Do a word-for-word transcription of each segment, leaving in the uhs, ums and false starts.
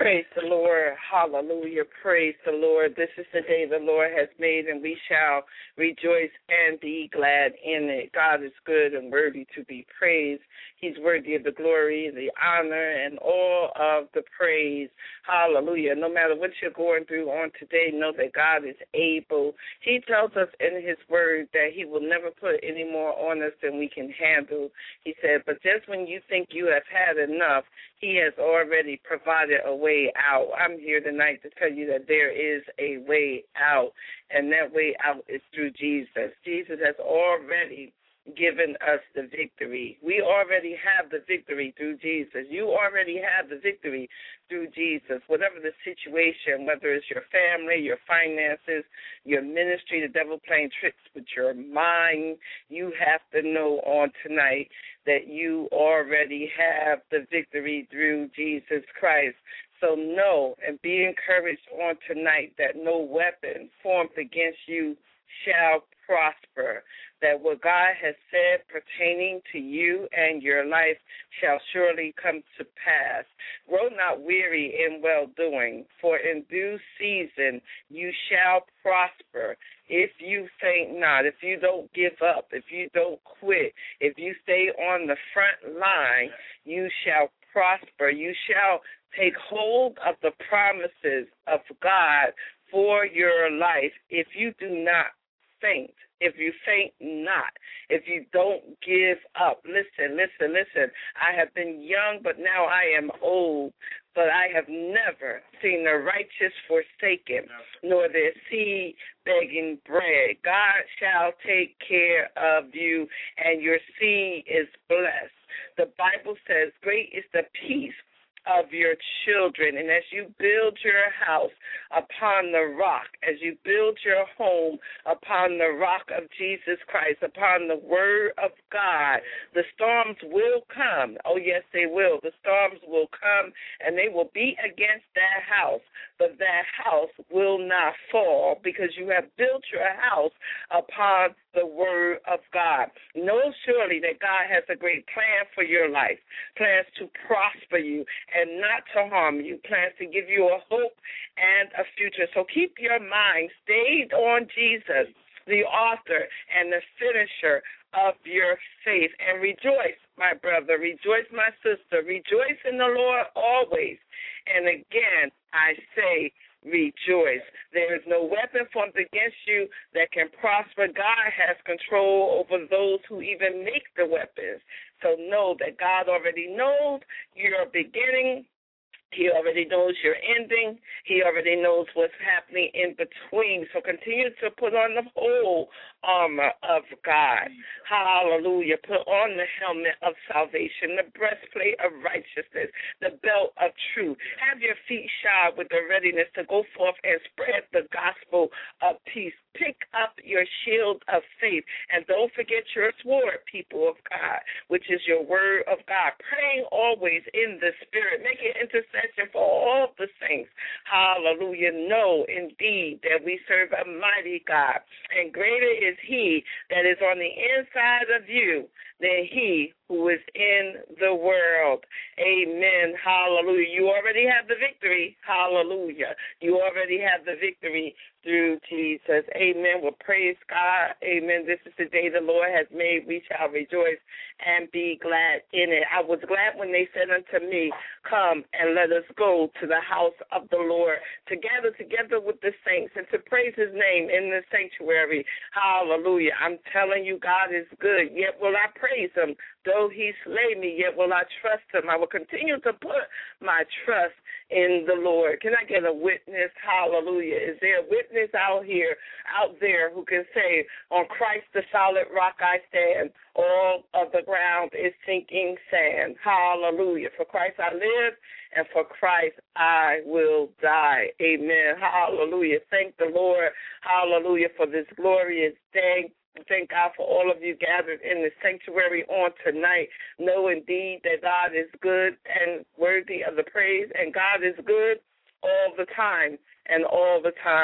Praise the Lord. Hallelujah. Praise the Lord. This is the day the Lord has made, and we shall rejoice and be glad in it. God is good and worthy to be praised. He's worthy of the glory, the honor, and all of the praise. Hallelujah. No matter what you're going through on today, know that God is able. He tells us in his word that he will never put any more on us than we can handle. He said, but just when you think you have had enough, he has already provided a way out. I'm here tonight to tell you that there is a way out, and that way out is through Jesus. Jesus has already given us the victory. We already have the victory through Jesus. You already have the victory through Jesus. Whatever the situation, whether it's your family, your finances, your ministry, the devil playing tricks with your mind, you have to know on tonight that you already have the victory through Jesus Christ. So know and be encouraged on tonight that no weapon formed against you shall prosper, that what God has said pertaining to you and your life shall surely come to pass. Grow not weary in well-doing, for in due season you shall prosper if you faint not, if you don't give up, if you don't quit, if you stay on the front line, you shall prosper. You shall take hold of the promises of God for your life if you do not faint, if you faint not, if you don't give up. Listen, listen, listen. I have been young, but now I am old, but I have never seen the righteous forsaken, nor their seed begging bread. God shall take care of you, and your seed is blessed. The Bible says, great is the peace of your children. And as you build your house upon the rock, as you build your home upon the rock of Jesus Christ, upon the word of God, the storms will come. Oh, yes, they will. The storms will come, and they will be against that house, but that house will not fall because you have built your house upon the word of God. Know surely that God has a great plan for your life, plans to prosper you and not to harm you, plans to give you a hope and a future. So keep your mind stayed on Jesus, the author and the finisher of your faith, and rejoice, my brother, rejoice, my sister, rejoice in the Lord always. And again, I say, rejoice. There is no weapon formed against you that can prosper. God has control over those who even make the weapons. So know that God already knows your beginning. He already knows your ending. He already knows what's happening in between. So continue to put on the whole armor of God. Hallelujah. Put on the helmet of salvation, the breastplate of righteousness, the belt of truth. Have your feet shod with the readiness to go forth and spread the gospel of peace. Pick up your shield of faith. And don't forget your sword, people of God, which is your word of God. Praying always in the Spirit. Make it intercession for all the saints. Hallelujah. Know indeed that we serve a mighty God, and greater is he that is on the inside of you than he who is in the world. Amen. Hallelujah. You already have the victory. Hallelujah. You already have the victory through Jesus. Amen. Well, praise God. Amen. This is the day the Lord has made. We shall rejoice and be glad in it. I was glad when they said unto me, come and let us go to the house of the Lord to gather together with the saints and to praise his name in the sanctuary. Hallelujah. I'm telling you, God is good. Yet will I praise him. Though he slay me, yet will I trust him. I will continue to put my trust in the Lord. Can I get a witness? Hallelujah. Is there a witness out here, out there who can say, on Christ the solid rock I stand, all of the ground is sinking sand. Hallelujah. For Christ I live, and for Christ I will die. Amen. Hallelujah. Thank the Lord. Hallelujah for this glorious day. Thank God for all of you gathered in the sanctuary on tonight. Know indeed that God is good and worthy of the praise, and God is good all the time, and all the time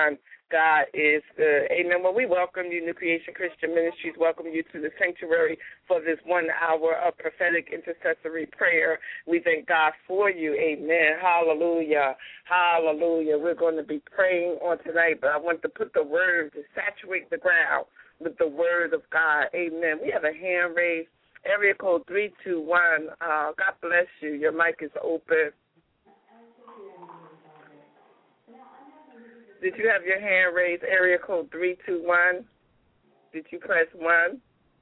God is good. Amen. Well, we welcome you, New Creation Christian Ministries. Welcome you to the sanctuary for this one hour of prophetic intercessory prayer. We thank God for you. Amen. Hallelujah. Hallelujah. We're going to be praying on tonight, but I want to put the word to saturate the ground with the word of God. Amen. We have a hand raised. Area code three two one. Uh, God bless you. Your mic is open. Did you have your hand raised? Area code three two one. Did you press one?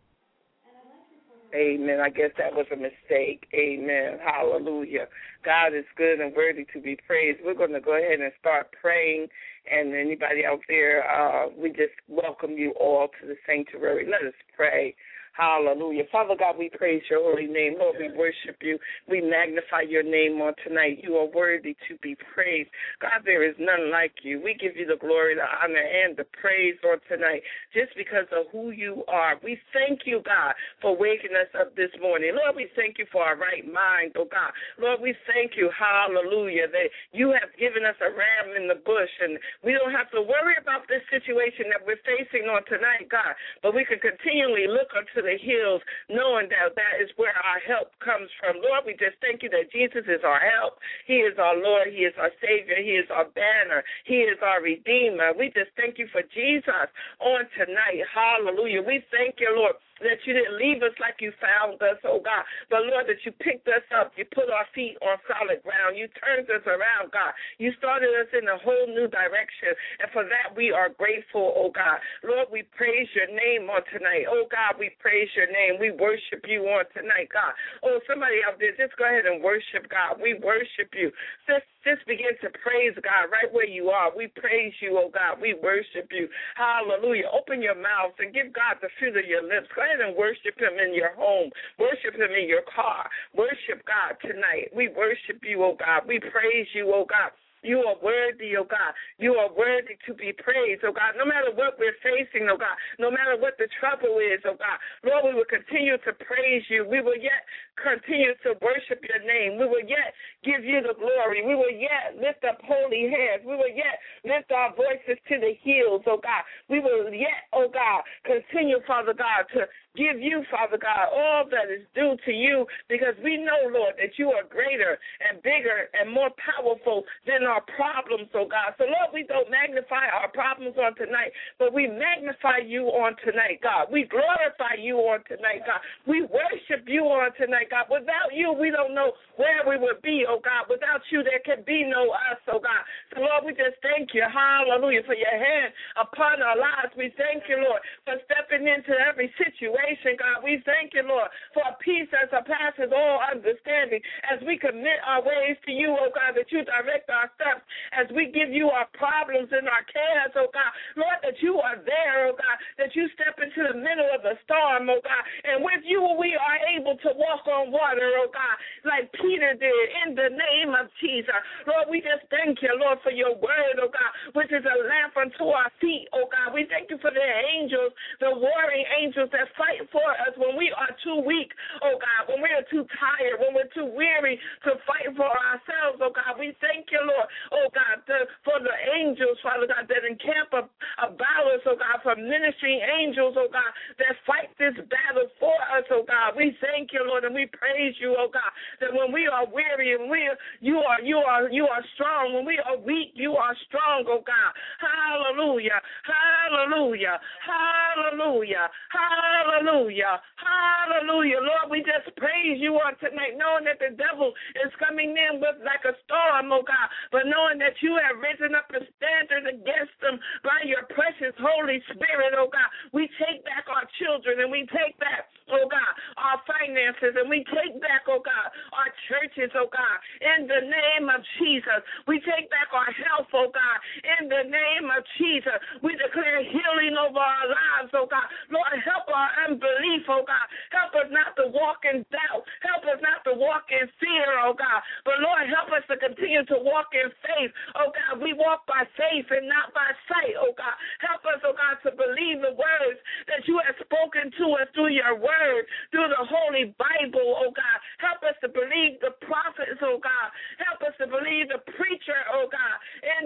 Amen. I guess that was a mistake. Amen. Hallelujah. God is good and worthy to be praised. We're going to go ahead and start praying. And anybody out there, uh, we just welcome you all to the sanctuary. Let us pray. Hallelujah. Father God, we praise your holy name. Lord, we worship you. We magnify your name on tonight. You are worthy to be praised. God, there is none like you. We give you the glory, the honor, and the praise on tonight just because of who you are. We thank you, God, for waking us up this morning. Lord, we thank you for our right mind, oh God. Lord, we thank you, hallelujah, that you have given us a ram in the bush, and we don't have to worry about this situation that we're facing on tonight, God, but we can continually look unto the hills, knowing that that is where our help comes from. Lord, we just thank you that Jesus is our help. He is our Lord. He is our Savior. He is our banner. He is our Redeemer. We just thank you for Jesus on tonight. Hallelujah. We thank you, Lord, that you didn't leave us like you found us, oh God, but Lord, that you picked us up. You put our feet on solid ground. You turned us around, God. You started us in a whole new direction, and for that we are grateful, oh God. Lord, we praise your name on tonight. Oh God, we praise your name. We worship you on tonight, God. Oh, somebody out there, just go ahead and worship God. We worship you. Just, just begin to praise God right where you are. We praise you, oh God. We worship you. Hallelujah. Open your mouth and give God the fruit of your lips. Go ahead and worship him in your home. Worship him in your car. Worship God tonight. We worship you, oh God. We praise you, oh God. You are worthy, oh God. You are worthy to be praised, oh God. No matter what we're facing, oh God. No matter what the trouble is, oh God. Lord, we will continue to praise you. We will yet continue to worship your name. We will yet give you the glory. We will yet lift up holy hands. We will yet lift our voices to the hills, oh God. We will yet, oh God, continue, Father God, to give you, Father God, all that is due to you, because we know, Lord, that you are greater and bigger and more powerful than our problems, oh God. So, Lord, we don't magnify our problems on tonight, but we magnify you on tonight, God. We glorify you on tonight, God. We worship you on tonight, God. Without you, we don't know where we would be, oh God. Without you, there can be no us, oh God. So, Lord, we just thank you, hallelujah, for your hand upon our lives. We thank you, Lord, for stepping into every situation, God. We thank you, Lord, for a peace that surpasses all understanding as we commit our ways to you, oh God, that you direct our steps, as we give you our problems and our cares, oh God. Lord, that you are there, oh God, that you step into the middle of the storm, oh God, and with you we are able to walk on water, oh God, like Peter did, in the name of Jesus. Lord, we just thank you, Lord, for your word, oh God, which is a lamp unto our feet, oh God. We thank you for the angels, the warring angels that fight for us when we are too weak, oh God, when we are too tired, when we're too weary to fight for ourselves, oh God. We thank you, Lord, oh God, the, for the angels, Father God, that encamp about us, oh God, for ministering angels, oh God, that fight this battle for us, oh God. We thank you, Lord, and we praise you, oh God, that when we are weary and we are, you are you are you are strong. When we are weak, you are strong, oh God. Hallelujah. Hallelujah. Hallelujah. Hallelujah. Hallelujah. Lord, we just praise you on tonight, knowing that the devil is coming in with like a storm, oh God, but knowing that you have risen up a standard against them by your precious Holy Spirit, oh God. We take back our children and we take back, oh God, our finances, and we take back, oh God, our churches, oh God, in the name of Jesus. We take back our health, oh God, in the name of Jesus. We declare healing over our lives, oh God. Lord, help our unbelief, oh God. Help us not to walk in doubt. Help us not to walk in fear, oh God. But Lord, help us to continue to walk in faith, oh God. We walk by faith and not by sight, oh God. Help us, oh God, to believe the words that you have spoken to us through your word, through the Holy Bible, oh God. Help us to believe the prophets, oh God. Help us to believe the preacher, oh God, in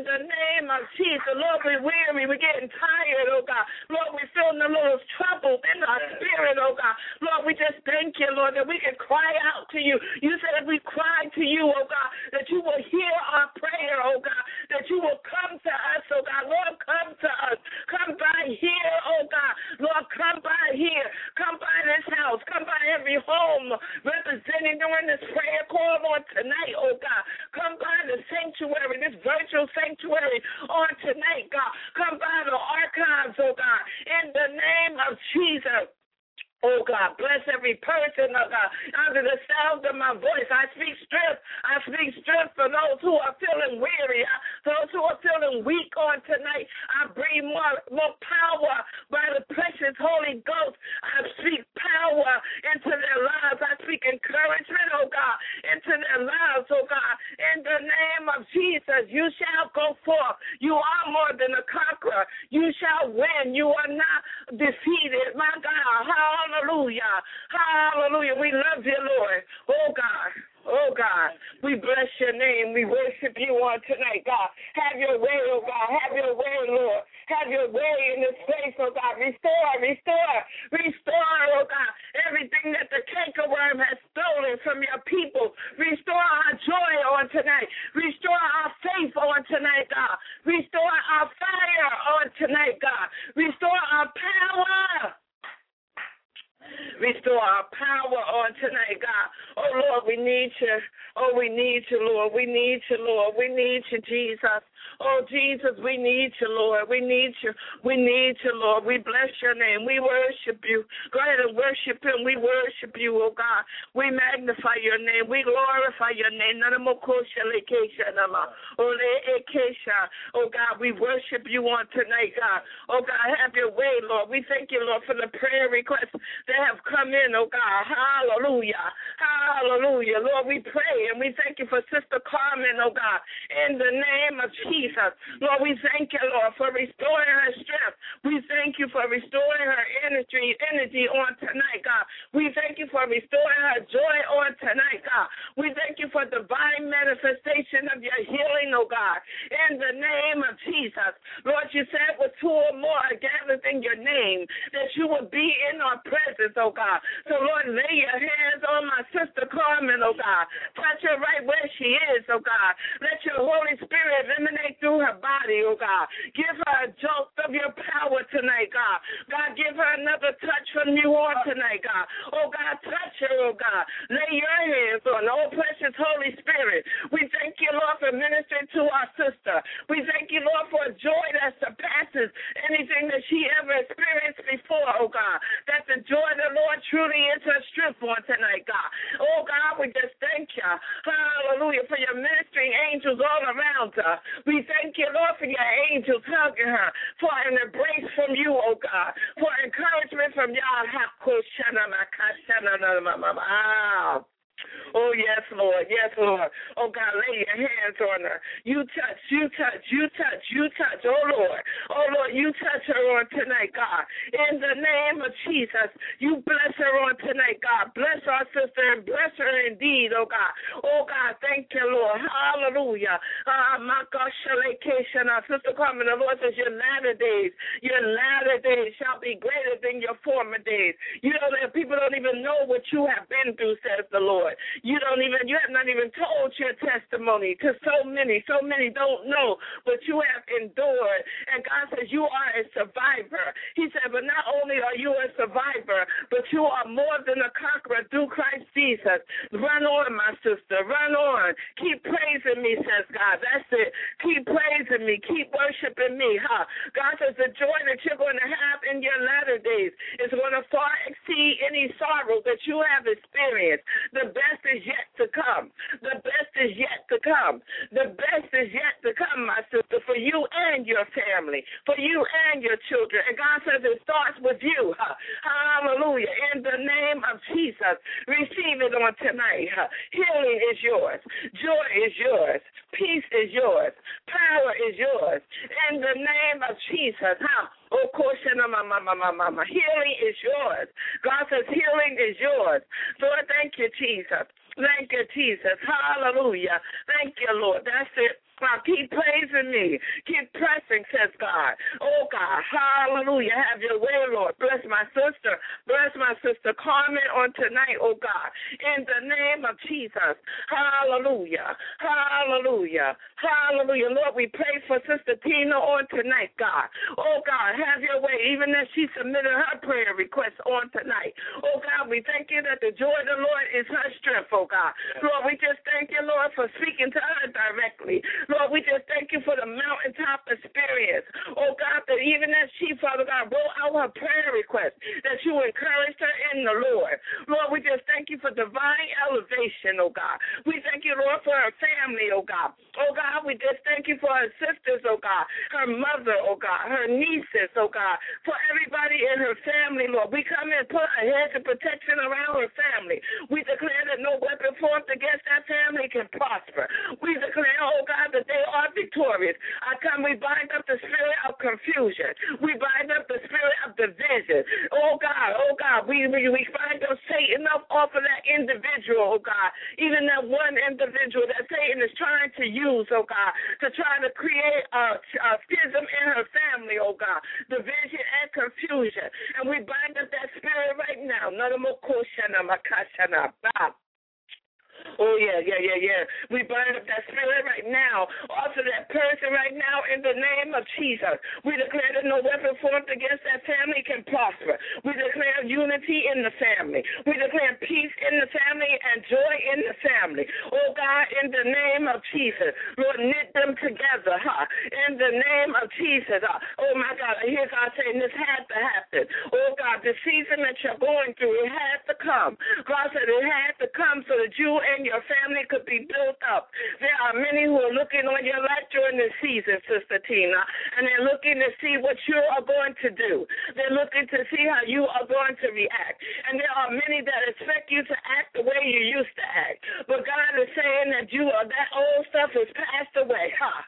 the name of Jesus. Lord, we're weary. We're getting tired, oh God. Lord, we're feeling a little trouble in our spirit, oh God. Lord, we just thank you, Lord, that we can cry out to you. You said if we cry to you, oh God, that you will hear our prayer, oh God, that you will come to us, oh God. Lord, come to us. Come by here, oh God. Lord, come by here. Come by this house. Come by every home representing during this prayer call on tonight, oh God. Come by the sanctuary, this virtual sanctuary on tonight, God. Come by the archives, oh God, in the name of Jesus. Oh, God, bless every person, oh, God, under the sound of my voice. I speak strength. I speak strength for those who are feeling weary, those who are feeling weak on tonight. I breathe more, more power by the precious Holy Ghost. I speak power into their lives. I speak encouragement, oh, God, into their lives, oh, God. In the name of Jesus, you shall go forth. You are more than a conqueror. You shall win. You are not defeated, my God. Hallelujah. Hallelujah. Hallelujah. We love you, Lord. Oh, God. Oh, God. We bless your name. We worship you on tonight, God. Have your way, oh, God. Have your way, Lord. Have your way in this place, oh, God. Restore, restore, restore, oh, God, everything that the cankerworm has stolen from your people. Restore our joy on tonight. Restore our faith on tonight, God. Restore our fire on tonight, God. Restore our power. Restore our power on tonight, God. Oh, Lord, we need you. Oh, we need you, Lord. We need you, Lord. We need you, Jesus. Oh, Jesus, we need you, Lord. We need you. We need you, Lord. We bless your name. We worship you. Go ahead and worship him. We worship you, oh, God. We magnify your name. We glorify your name. Oh, God, we worship you on tonight, God. Oh, God, have your way, Lord. We thank you, Lord, for the prayer requests that have come in, oh, God. Hallelujah. Hallelujah. Lord, we pray and we thank you for Sister Carmen, oh, God, in the name of Jesus. Lord, we thank you, Lord, for restoring her strength. We thank you for restoring her energy, energy on tonight, God. We thank you for restoring her joy on tonight, God. We thank you for divine manifestation of your healing, oh, God, in the name of Jesus. Lord, you said with two or more gathered in your name that you would be in our presence, oh, God. So, Lord, lay your hands on my sister Carmen, oh, God. Touch her right where she is, oh, God. Let your Holy Spirit emanate through her body, oh, God. Give her a jolt of your power tonight, God. God, give her another touch from you on tonight, God. Oh, God, touch her, oh, God. Lay your hands on her, oh, precious Holy Spirit. We thank you, Lord, for ministering to our sister. We thank you, Lord, for a joy that surpasses anything that she ever experienced before, oh, God. That the joy of the Lord truly is her strength on tonight, God. Oh, God, we just thank you. Hallelujah, for your ministering angels all around her. We thank you, Lord, for your angels hugging her, for an embrace from you, oh, God, for encouragement from y'all. Oh, yes, Lord. Yes, Lord. Oh, God, lay your hands on her. You touch, you touch, you touch, you touch. Oh, Lord. Oh, Lord, you touch her on tonight, God. In the name of Jesus, you bless her on tonight, God. Bless our sister and bless her indeed, oh, God. Oh, God, thank you, Lord. Hallelujah. Uh, my gosh, our sister Carmen, the Lord says your latter days, your latter days shall be greater than your former days. You know that people don't even know what you have been through, says the Lord. You don't even, you have not even told your testimony to so many. So many don't know what you have endured. And God says you are a survivor. He said, but not only are you a survivor, but you are more than a conqueror through Christ Jesus. Run on, my sister. Run on. Keep praising me, says God. That's it. Keep praising me. Keep worshiping me. Huh? God says the joy that you're going to have in your latter days is going to far exceed any sorrow that you have experienced. The best is yet to come. The best is yet to come. The best is yet to come, my sister, for you and your family, for you and your children. And God says it starts with you. Huh? Hallelujah. In the name of Jesus, receive it on tonight. Huh? Healing is yours. Joy is yours. Peace is yours. Power is yours. In the name of Jesus. Huh? Oh, mama, healing is yours. God says healing is yours. Lord, thank you, Jesus. Thank you, Jesus. Hallelujah. Thank you, Lord. That's it. God, keep praising me. Keep pressing, says God. Oh, God, hallelujah. Have your way, Lord. Bless my sister. Bless my sister Carmen on tonight, oh, God. In the name of Jesus. Hallelujah. Hallelujah. Hallelujah. Lord, we pray for Sister Tina on tonight, God. Oh, God, have your way. Even as she submitted her prayer request on tonight. Oh, God, we thank you that the joy of the Lord is her strength, oh, God. Lord, we just thank you, Lord, for speaking to her directly. Lord, we just thank you for the mountaintop experience. Oh, God, that even as she, Father God, wrote out her prayer request, that you encouraged her in the Lord. Lord, we just thank you for divine elevation, oh, God. We thank you, Lord, for her family, oh, God. Oh, God, we just thank you for her sisters, oh, God, her mother, oh, God, her nieces, oh, God, for everybody in her family, Lord. We come and put a hedge of protection around her family. We declare that no weapon formed against that family can prosper. We declare, oh God, that they are victorious. I come, we bind up the spirit of confusion. We bind up the spirit of division. Oh God, oh God, we we, we bind up Satan up off of that individual, oh God. Even that one individual that Satan is trying to use, oh God, to try to create a, a schism in her family, oh God. Division and confusion. And we bind up that spirit right now. None of more koshana makashana. Oh, yeah, yeah, yeah, yeah. We bind up that spirit right now, off of that person right now in the name of Jesus. We declare that no weapon formed against that family can prosper. We declare unity in the family. We declare peace in the family and joy in the family. Oh, God, in the name of Jesus, Lord, knit them together, huh? In the name of Jesus. Huh? Oh, my God, I hear God saying this had to happen. Oh, God, the season that you're going through, it had to come. God said it had to come so that you and your family could be built up. There are many who are looking on your life during this season, Sister Tina, and they're looking to see what you are going to do. They're looking to see how you are going to react. And there are many that expect you to act the way you used to act. But God is saying that you are, that old stuff is passed away. Huh?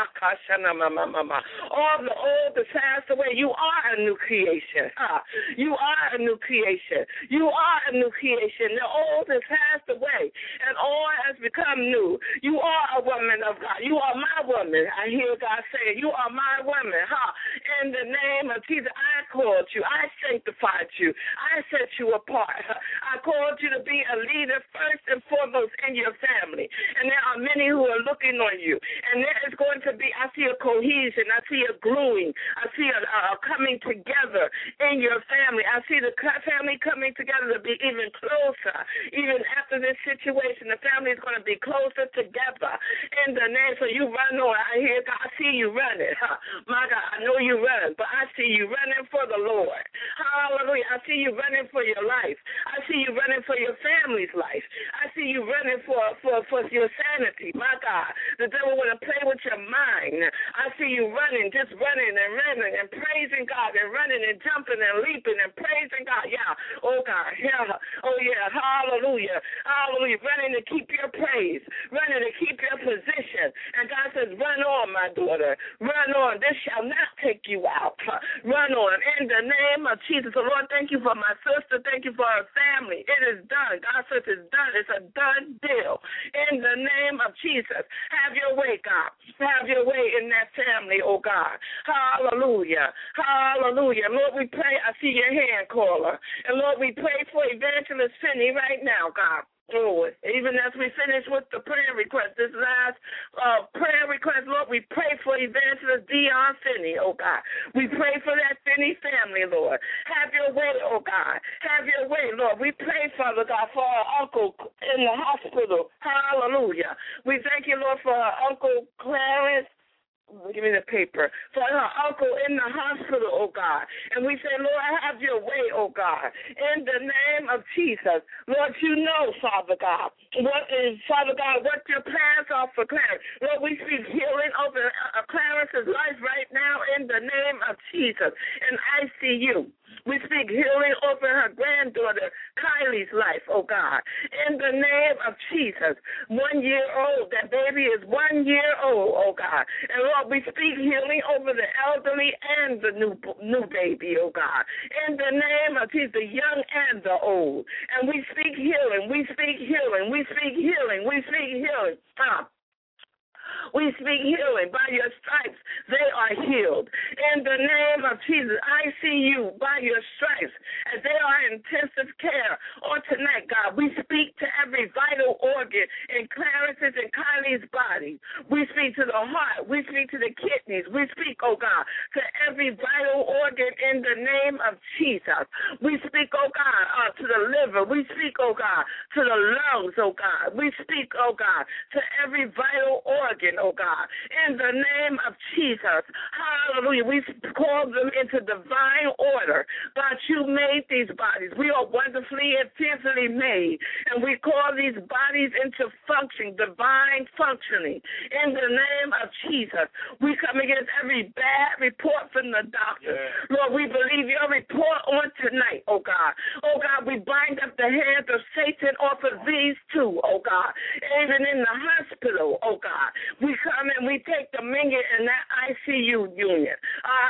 All the old is passed away. You are a new creation. Huh? You are a new creation. You are a new creation. The old has passed away, and all has become new. You are a woman of God. You are my woman. I hear God say, you are my woman. Huh? In the name of Jesus, I called you. I sanctified you. I set you apart. I called you to be a leader first and foremost in your family. And there are many who are looking on you. And there is going to be, I see a cohesion, I see a gluing, I see a, a coming together in your family. I see the family coming together to be even closer. Even after this situation, the family is going to be closer together in the name. So you run on. I hear God, I see you running. Huh? My God, I know you run, but I see you running for the Lord. Hallelujah. I see you running for your life. I see you running for your family's life. I see you running for, for, for your sanity. My God, the devil want to play with your mind. I see you running, just running and running and praising God and running and jumping and leaping and praising God. Yeah. Oh, God. Yeah. Oh, yeah. Hallelujah. Hallelujah. Running to keep your praise. Running to keep your position. And God says, run on, my daughter. Run on. This shall not take you out. Run on. In the name of Jesus. So, Lord, thank you for my sister. Thank you for her family. It is done. God says it's done. It's a done deal. In the name of Jesus. Have your way, God. Have your way in that family, oh God. Hallelujah. Hallelujah. Lord, we pray. I see your hand, caller. And Lord, we pray for Evangelist Finney right now, God. Oh, even as we finish with the prayer request, this last uh, prayer request, Lord, we pray for Evangelist Dion Finney, oh God. We pray for that Finney family, Lord. Have your way, oh God. Have your way, Lord. We pray, Father God, for our uncle in the hospital. Hallelujah. We thank you, Lord, for our Uncle Clarence. Give me the paper. For her uncle in the hospital, oh God. And we say, Lord, have your way, oh God. In the name of Jesus. Lord, you know, Father God, what is, Father God, what your plans are for Clarence. Lord, we speak healing over uh, Clarence's life right now in the name of Jesus. In I C U. We speak healing over her granddaughter, Kylie's life, oh God. In the name of Jesus. One year old. That baby is one year old, oh God. And Lord, we speak healing over the elderly and the new new baby, oh God. In the name of Jesus, the young and the old. And we speak healing. We speak healing. We speak healing. We speak healing. Stop. We speak healing. By your stripes, they are healed. In the name of Jesus, I see you by your stripes as they are in intensive care on tonight, God. We speak to every vital organ in Clarence's and Kylie's body. We speak to the heart. We speak to the kidneys. We speak, oh God, to every vital organ in the name of Jesus. We speak, oh God, uh, to the liver. We speak, oh God, to the lungs, oh God. We speak, oh God, to every vital organ, oh God, in the name of Jesus. Hallelujah. We call them into divine order. God, you made these bodies. We are wonderfully and fearfully made, and we call these bodies into function, divine functioning. In the name of Jesus, we come against every bad report from the doctor. Yeah. Lord, we believe your report on tonight, oh God. Oh God, we bind up the hands of Satan off of these two, oh God. Even in the hospital, oh God. We come and we take dominion in that I C U unit. Ah,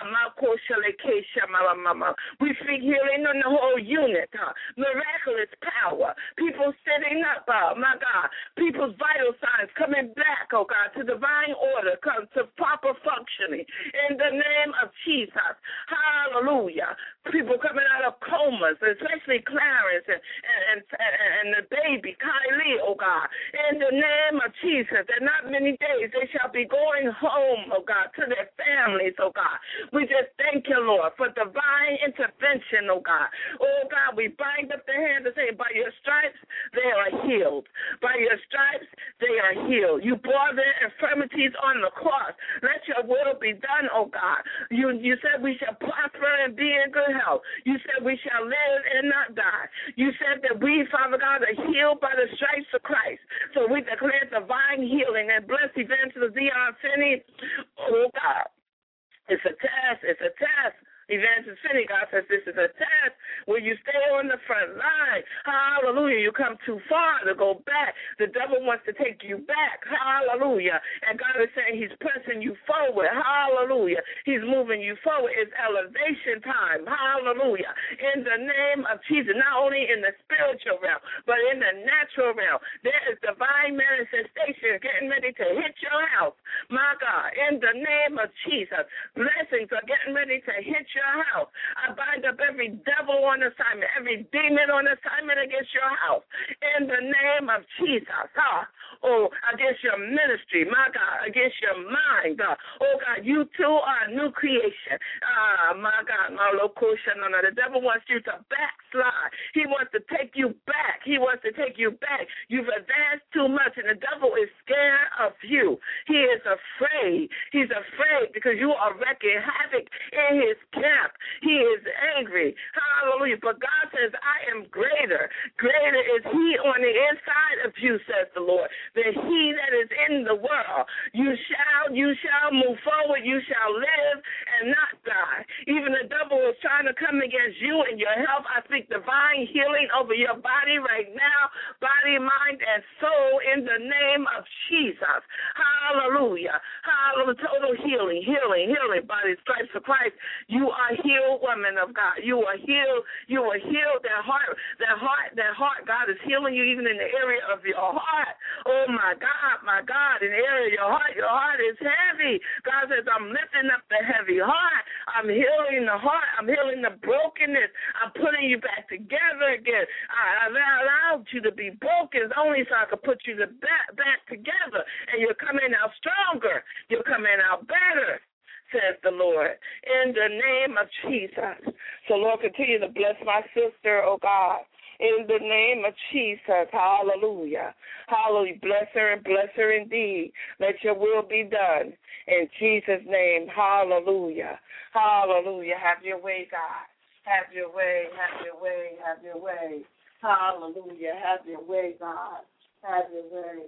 we speak healing in the whole unit. Huh? Miraculous power. People sitting up, uh, my God. People's vital signs coming back, oh God, to divine order, come to proper functioning. In the name of Jesus. Hallelujah. People coming out of comas, especially Clarence and, and, and, and the baby, Kylie, oh God. In the name of Jesus, and not many days, they shall be going home, oh God, to their families, oh God. We just thank you, Lord, for divine intervention, oh God. Oh God, we bind up the hand and say, by your stripes, they are healed. By your stripes, they are healed. You bore their infirmities on the cross. Let your will be done, oh God. You, you said we shall prosper and be in good health. You said we shall live and not die. You said that we, Father God, are healed by the stripes of Christ. So we declare divine healing and bless Evangelist Dion Finney. Oh God, it's a test. It's a test. Evangelist Finney, God says this is a test where you stay on the front line. Hallelujah. You come too far to go back. The devil wants to take you back. Hallelujah. And God is saying he's pressing you forward. Hallelujah. He's moving you forward. It's elevation time. Hallelujah. In the name of Jesus, not only in the spiritual realm, but in the natural realm, there is divine manifestation getting ready to hit your house. My God, in the name of Jesus, blessings are getting ready to hit your your house. I bind up every devil on assignment, every demon on assignment against your house. In the name of Jesus. Huh? Oh, against your ministry, my God, against your mind, God. Oh, God, you too are a new creation. Ah, my God, my location. No, no, the devil wants you to backslide. He wants to take you back. He wants to take you back. You've advanced too much, and the devil is scared of you. He is afraid. He's afraid because you are wreaking havoc in his camp. He is angry. Hallelujah. But God says, I am greater. Greater is he on the inside of you, says the Lord, than he that is in the world. You shall, you shall move forward. You shall live and not die. Even the devil is trying to come against you and your health. I speak divine healing over your body right now, body, mind, and soul in the name of Jesus. Hallelujah. Hallelujah. Total healing, healing, healing by the stripes of Christ. You are healed, woman of God. You are healed. You are healed. That heart, that heart, that heart, God is healing you even in the area of your heart. Oh, my God, my God, in the area of your heart, your heart is heavy. God says, I'm lifting up the heavy heart. I'm healing the heart. I'm healing the brokenness. I'm putting you back together again. I, I allowed you to be broken only so I could put you to back, back together, and you're coming out stronger. You're coming out better, says the Lord, in the name of Jesus. So, Lord, continue to bless my sister, oh God, in the name of Jesus. Hallelujah. Hallelujah. Bless her and bless her indeed. Let your will be done. In Jesus' name, hallelujah. Hallelujah. Have your way, God. Have your way, have your way, have your way. Hallelujah. Have your way, God. Have your way.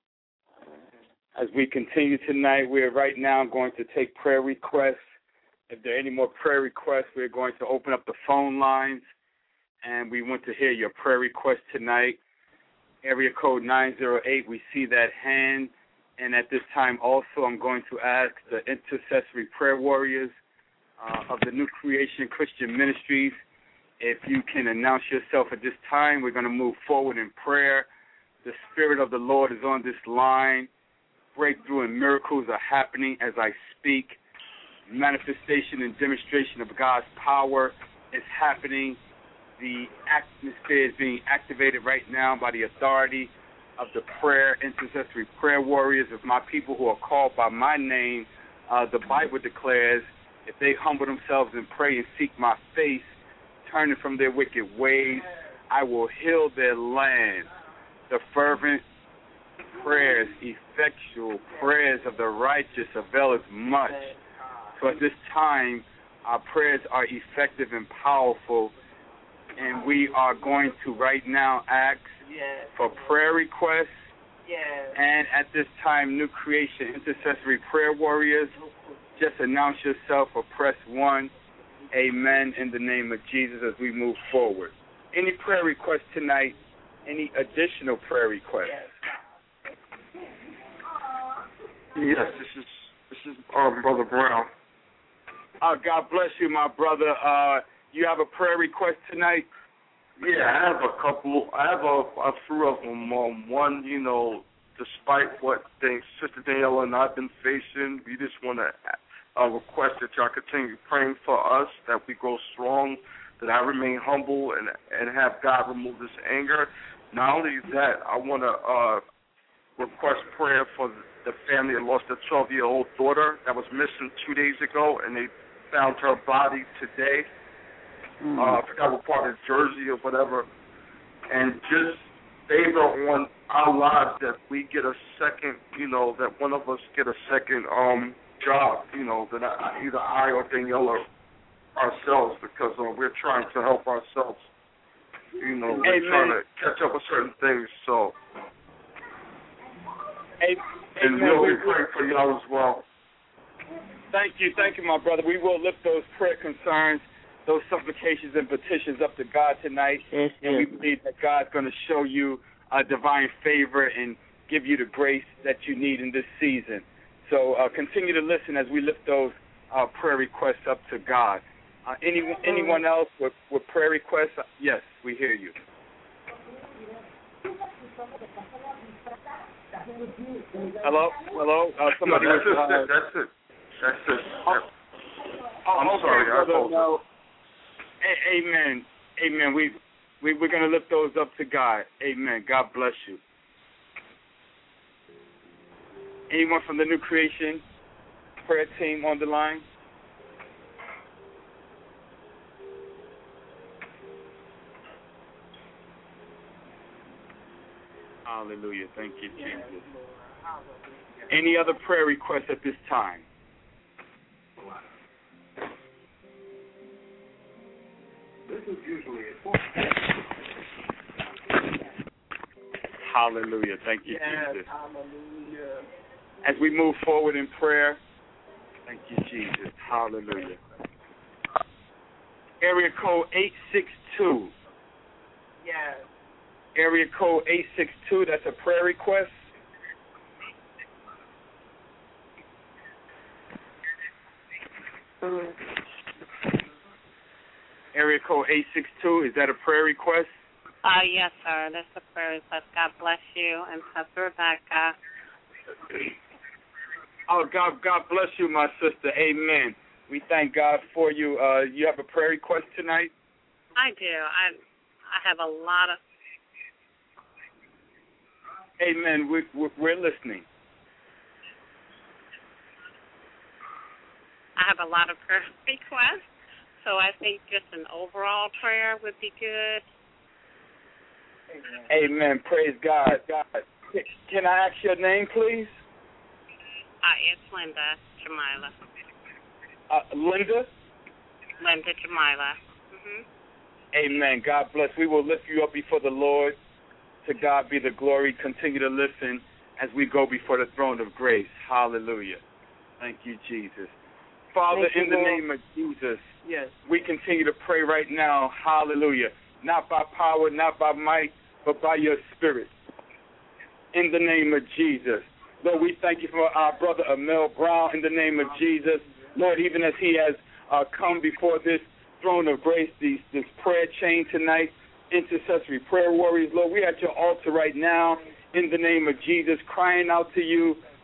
As we continue tonight, we are right now going to take prayer requests. If there are any more prayer requests, we're going to open up the phone lines, and we want to hear your prayer requests tonight. Area code nine zero eight, we see that hand. And at this time also, I'm going to ask the intercessory prayer warriors uh, of the New Creation Christian Ministries, if you can announce yourself at this time. We're going to move forward in prayer. The Spirit of the Lord is on this line. breakthrough and miracles are happening as I speak. Manifestation and demonstration of God's power is happening. The atmosphere is being activated right now by the authority of the prayer, intercessory prayer warriors of my people who are called by my name. Uh, the Bible declares, if they humble themselves and pray and seek my face, turning from their wicked ways, I will heal their land. The fervent prayers, effectual prayers of the righteous availeth much. So at this time, our prayers are effective and powerful, and we are going to right now ask Yes. for prayer requests. Yes. And at this time, New Creation Intercessory Prayer Warriors, just announce yourself or press one. Amen in the name of Jesus as we move forward. Any prayer requests tonight? Any additional prayer requests? Yes, this is this is um, Brother Brown. Uh, God bless you, my brother. Uh, you have a prayer request tonight? Yeah, I have a couple. I have a, a few of them. Um, one, you know, despite what things Sister Daniela and I've been facing, we just want to uh, request that y'all continue praying for us, that we grow strong, that I remain humble, and and have God remove this anger. Not only that, I want to uh, request prayer for the family that lost a twelve-year-old daughter that was missing two days ago, and they found her body today. Mm. Uh, I forgot what part of Jersey or whatever. And just favor on our lives that we get a second, you know, that one of us get a second um, job, you know, that I, either I or Daniela ourselves, because uh, we're trying to help ourselves. You know, we're Amen. trying to catch up with certain things, so. Amen. And we'll be praying for y'all as well. Thank you, thank you, my brother. We will lift those prayer concerns, those supplications and petitions up to God tonight, yes, and yes. we believe that God's going to show you a divine favor and give you the grace that you need in this season. So uh, continue to listen as we lift those uh, prayer requests up to God. Uh, any, anyone else with, with prayer requests? Yes, we hear you. Hello? Hello? Uh, somebody no, that's, was, it, uh, that's it. That's it. Oh, oh, I'm okay, sorry. I brother, apologize. no. A- amen. Amen. We, we, we're going to lift those up to God. Amen. God bless you. Anyone from the New Creation prayer team on the line? Hallelujah. Thank you, Jesus. Any other prayer requests at this time? This is usually it. Hallelujah. Thank you, Yes, Jesus. hallelujah. As we move forward in prayer, thank you, Jesus. Hallelujah. Area code eight six two. Yes. Area code eight six two, that's a prayer request. Mm. Area code eight six two, is that a prayer request? Uh, yes, sir. That's a prayer request. God bless you. And Pastor Rebecca. Oh, God, God bless you, my sister. Amen. We thank God for you. Uh, you have a prayer request tonight? I do. I I have a lot of. Amen. We, we, we're listening. I have a lot of prayer requests, so I think just an overall prayer would be good. Amen. Praise God. God. Can I ask your name, please? Uh, it's Linda Jamila. Uh, Linda? Linda Jamila. Mm-hmm. Amen. God bless. We will lift you up before the Lord. To God be the glory. Continue to listen as we go before the throne of grace. Hallelujah. Thank you, Jesus. Father, Thank you, in the Lord. name of Jesus, Yes. we continue to pray right now. Hallelujah. Not by power, not by might, but by your spirit. In the name of Jesus. Lord, we thank you for our brother Amel Brown in the name of Jesus. Lord, even as he has uh, come before this throne of grace, these, this prayer chain tonight, intercessory prayer warriors, Lord, we're at your altar right now in the name of Jesus, crying out to you,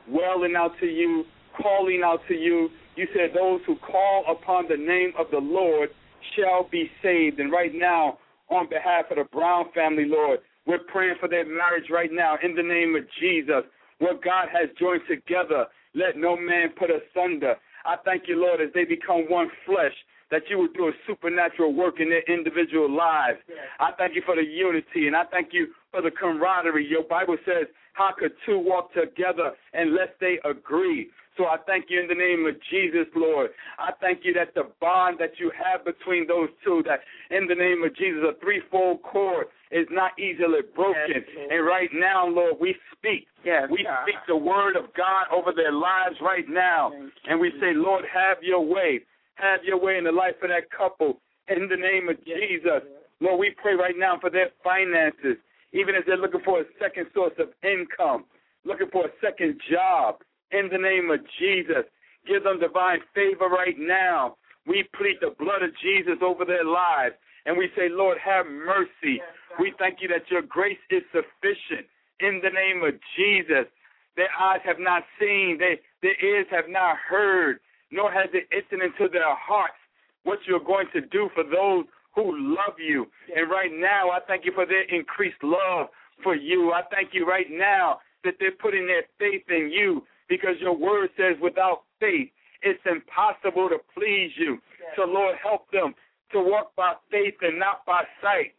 wailing out to you, calling out to you. You said those who call upon the name of the Lord shall be saved. And right now, on behalf of the Brown family, Lord, we're praying for their marriage right now in the name of Jesus. What God has joined together, let no man put asunder. I thank you, Lord, as they become one flesh, that you would do a supernatural work in their individual lives. Yes. I thank you for the unity, and I thank you for the camaraderie. Your Bible says, how could two walk together unless they agree? So I thank you in the name of Jesus, Lord. I thank you that the bond that you have between those two, that in the name of Jesus, a threefold cord is not easily broken. Yes, and right now, Lord, we speak. Yes, we God. speak the word of God over their lives right now. And we say, Lord, have your way. Have your way in the life of that couple in the name of yes. Jesus. Lord, we pray right now for their finances, even as they're looking for a second source of income, looking for a second job. In the name of Jesus, give them divine favor right now. We plead the blood of Jesus over their lives, and we say, Lord, have mercy. Yes, we thank you that your grace is sufficient. In the name of Jesus, their eyes have not seen, they, their ears have not heard, nor has it entered into their hearts what you're going to do for those who love you. Yes. And right now, I thank you for their increased love for you. I thank you right now that they're putting their faith in you, because your word says without faith, it's impossible to please you. Yes. So, Lord, help them to walk by faith and not by sight.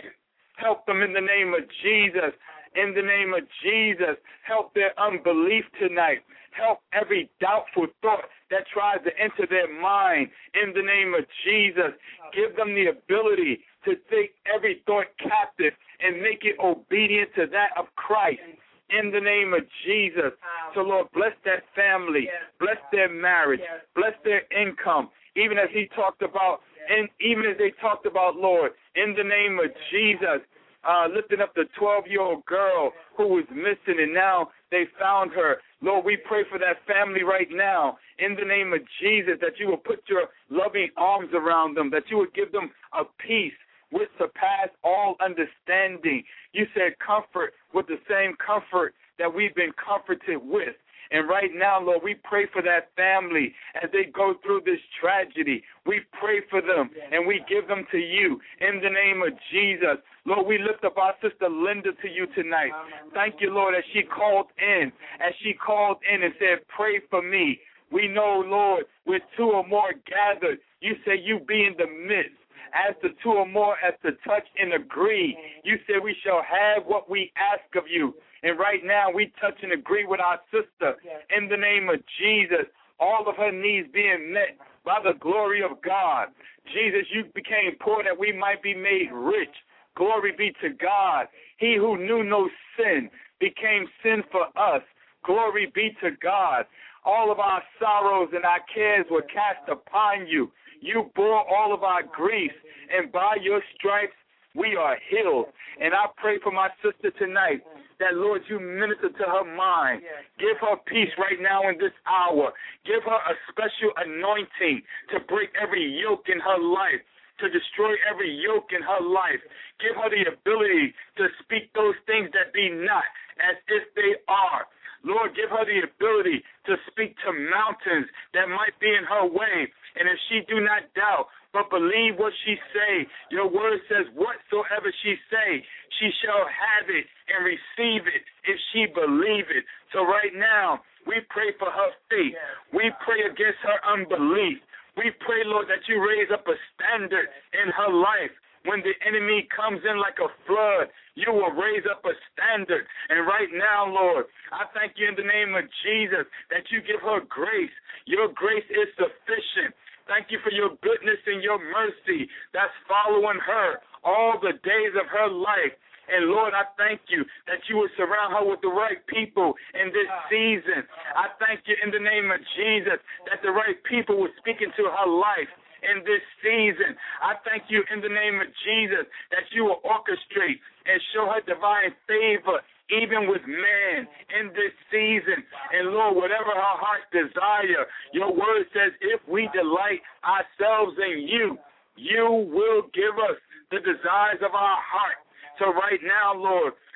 Help them in the name of Jesus. In the name of Jesus, help their unbelief tonight. Help every doubtful thought that tries to enter their mind. In the name of Jesus, give them the ability to take every thought captive and make it obedient to that of Christ. In the name of Jesus. So, Lord, bless that family. Yes. Bless their marriage. Yes. Bless their income. Even as he talked about, yes. and even as they talked about, Lord, in the name of Jesus, uh, lifting up the twelve-year-old girl who was missing, and now they found her. Lord, we pray for that family right now. In the name of Jesus, that you will put your loving arms around them, that you would give them a peace which surpass all understanding. You said comfort with the same comfort that we've been comforted with. And right now, Lord, we pray for that family as they go through this tragedy. We pray for them, and we give them to you in the name of Jesus. Lord, we lift up our sister Linda to you tonight. Thank you, Lord, as she called in, as she called in and said, pray for me. We know, Lord, with two or more gathered, you say you be in the midst. As the two or more as to touch and agree, you say we shall have what we ask of you. And right now we touch and agree with our sister in the name of Jesus. All of her needs being met by the glory of God. Jesus, you became poor that we might be made rich. Glory be to God. He who knew no sin became sin for us. Glory be to God. All of our sorrows and our cares were cast upon you. You bore all of our griefs, and by your stripes we are healed. And I pray for my sister tonight that, Lord, you minister to her mind. Give her peace right now in this hour. Give her a special anointing to break every yoke in her life, to destroy every yoke in her life. Give her the ability to speak those things that be not as if they are. Lord, give her the ability to speak to mountains that might be in her way. And if she do not doubt, but believe what she say, your word says whatsoever she say, she shall have it and receive it if she believe it. So right now, we pray for her faith. We pray against her unbelief. We pray, Lord, that you raise up a standard in her life. When the enemy comes in like a flood, you will raise up a standard. And right now, Lord, I thank you in the name of Jesus that you give her grace. Your grace is sufficient. Thank you for your goodness and your mercy that's following her all the days of her life. And, Lord, I thank you that you will surround her with the right people in this season. I thank you in the name of Jesus that the right people will speak into her life in this season. I thank you in the name of Jesus that you will orchestrate and show her divine favor even with man in this season. And, Lord, whatever her heart's desire, your word says if we delight ourselves in you, you will give us the desires of our heart. So right now, Lord,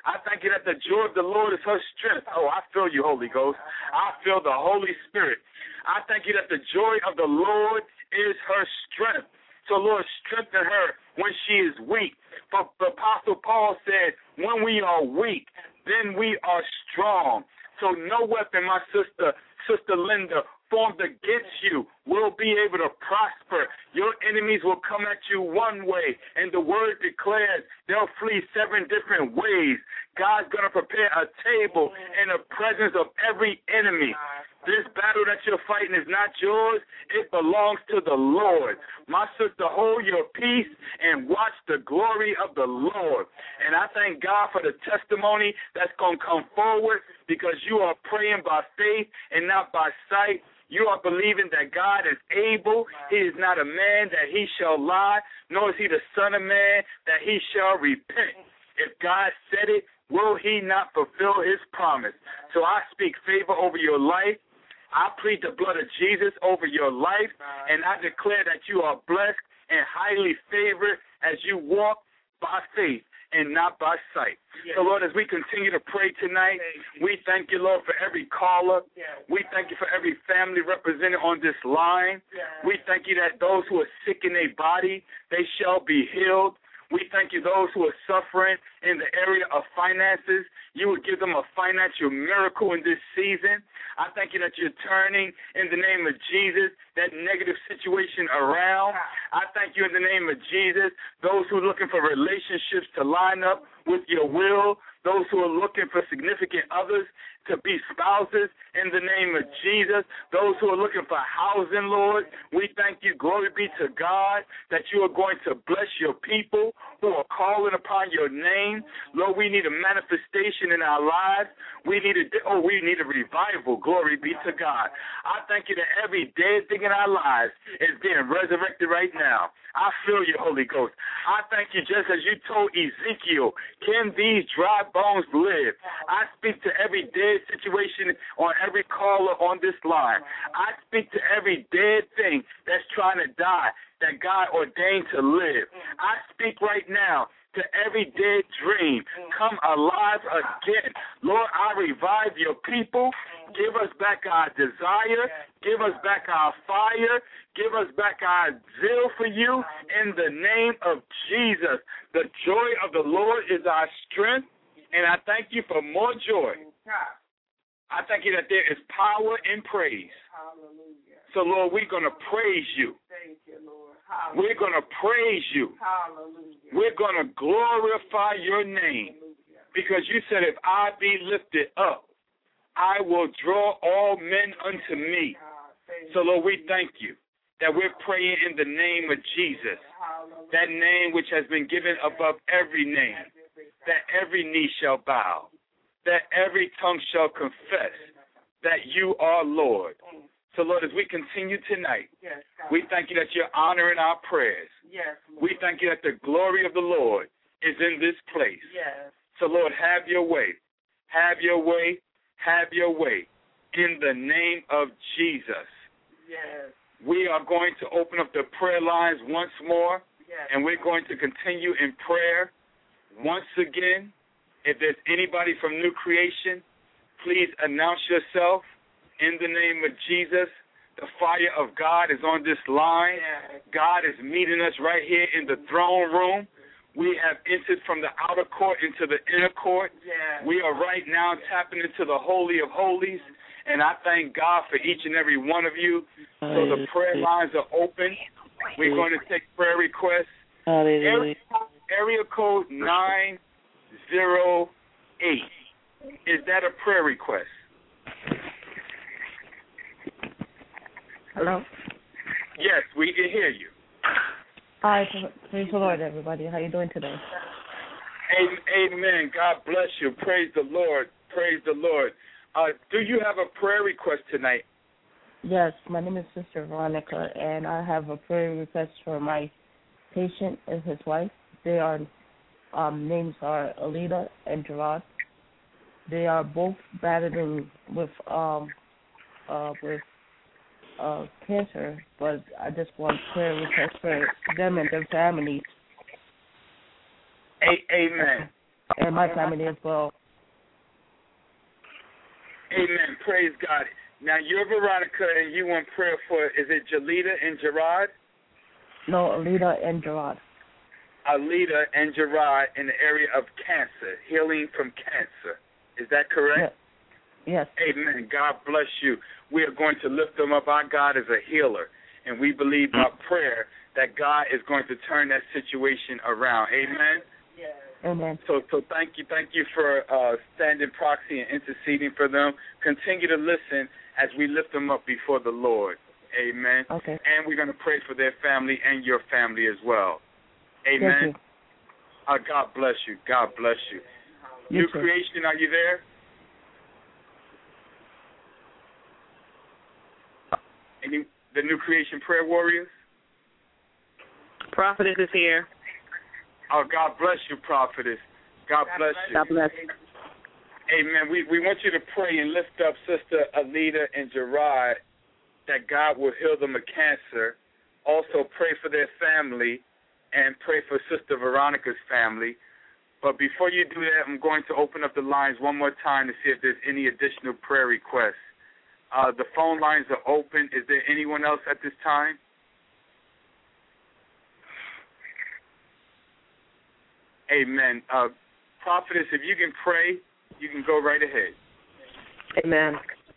I thank you that the joy of the Lord is her strength. Oh, I feel you, Holy Ghost. I feel the Holy Spirit. I thank you that the joy of the Lord is her strength. So, Lord, strengthen her when she is weak. For the Apostle Paul said, when we are weak, then we are strong. So no weapon, my sister, Sister Linda, formed against you will be able to prosper. Your enemies will come at you one way, and the word declares they'll flee seven different ways. God's going to prepare a table in the presence of every enemy. This battle that you're fighting is not yours. It belongs to the Lord. My sister, hold your peace and watch the glory of the Lord. And I thank God for the testimony that's going to come forward because you are praying by faith and not by sight. You are believing that God is able. He is not a man that he shall lie, nor is he the son of man that he shall repent. If God said it, will he not fulfill his promise? So I speak favor over your life. I plead the blood of Jesus over your life, and I declare that you are blessed and highly favored as you walk by faith and not by sight. Yes. So, Lord, as we continue to pray tonight, we thank you, Lord, for every caller. Yes. We thank you for every family represented on this line. Yes. We thank you that those who are sick in their body, they shall be healed. We thank you those who are suffering in the area of finances, you would give them a financial miracle in this season. I thank you that you're turning, in the name of Jesus, that negative situation around. I thank you in the name of Jesus, those who are looking for relationships to line up with your will, those who are looking for significant others to be spouses, in the name of Jesus, those who are looking for housing, Lord, we thank you, glory be to God, that you are going to bless your people who are calling upon your name. Lord, we need a manifestation in our lives. We need a, oh, we need a revival, glory be to God. I thank you that every dead thing in our lives is being resurrected right now. I feel you, Holy Ghost. I thank you just as you told Ezekiel, can these dry bones live? I speak to every dead situation on every caller on this line. I speak to every dead thing that's trying to die, that God ordained to live. I speak right now to every dead dream, come alive again. Lord, I revive your people. Give us back our desire. Give us back our fire. Give us back our zeal for you in the name of Jesus. The joy of the Lord is our strength, and I thank you for more joy. I thank you that there is power in praise. Hallelujah. So, Lord, we're going to praise you. Thank you, Lord. We're going to praise you. Hallelujah. We're going to glorify your name. Hallelujah. Because you said, if I be lifted up, I will draw all men unto me. So, Lord, we thank you that we're praying in the name of Jesus, that name which has been given above every name, that every knee shall bow, that every tongue shall confess that you are Lord. So, Lord, as we continue tonight, yes, we thank you that you're honoring our prayers. Yes, we thank you that the glory of the Lord is in this place. Yes. So, Lord, have your way. Have your way. Have your way. In the name of Jesus. Yes. We are going to open up the prayer lines once more, yes, and we're going to continue in prayer once again. If there's anybody from New Creation, please announce yourself in the name of Jesus. The fire of God is on this line. God is meeting us right here in the throne room. We have entered from the outer court into the inner court. We are right now tapping into the Holy of Holies, and I thank God for each and every one of you. So the prayer lines are open. We're going to take prayer requests. Area, area code nine zero eight. Is that a prayer request? Hello? Yes, we can hear you. Hi, praise the Lord, everybody. How are you doing today? Amen. God bless you. Praise the Lord. Praise the Lord. Uh, do you have a prayer request tonight? Yes, my name is Sister Veronica, and I have a prayer request for my patient and his wife. They are um, names are Alita and Gerard. They are both battling with um uh with uh cancer, but I just want prayer request for them and their families. A- amen. and my family as well. Amen. Praise God. Now, you're Veronica, and you want prayer for, is it Jalita and Gerard? No, Alita and Gerard. Alita and Gerard in the area of cancer, healing from cancer. Is that correct? Yes. Yes. Amen. God bless you. We are going to lift them up. Our God is a healer, and we believe by prayer that God is going to turn that situation around. Amen. Amen. So, so thank you, thank you for uh, standing proxy and interceding for them. Continue to listen as we lift them up before the Lord. Amen. Okay. And we're going to pray for their family and your family as well. Amen. Thank you. Uh, God bless you. God bless you. You New too. Creation, are you there? Any the New Creation Prayer Warriors? Prophetess is here. Oh, God bless you, Prophetess. God, God bless you. God bless. Amen. We we want you to pray and lift up Sister Alita and Gerard that God will heal them of cancer. Also pray for their family and pray for Sister Veronica's family. But before you do that, I'm going to open up the lines one more time to see if there's any additional prayer requests. Uh, the phone lines are open. Is there anyone else at this time? Amen. Uh, Prophetess, if you can pray, you can go right ahead. Amen.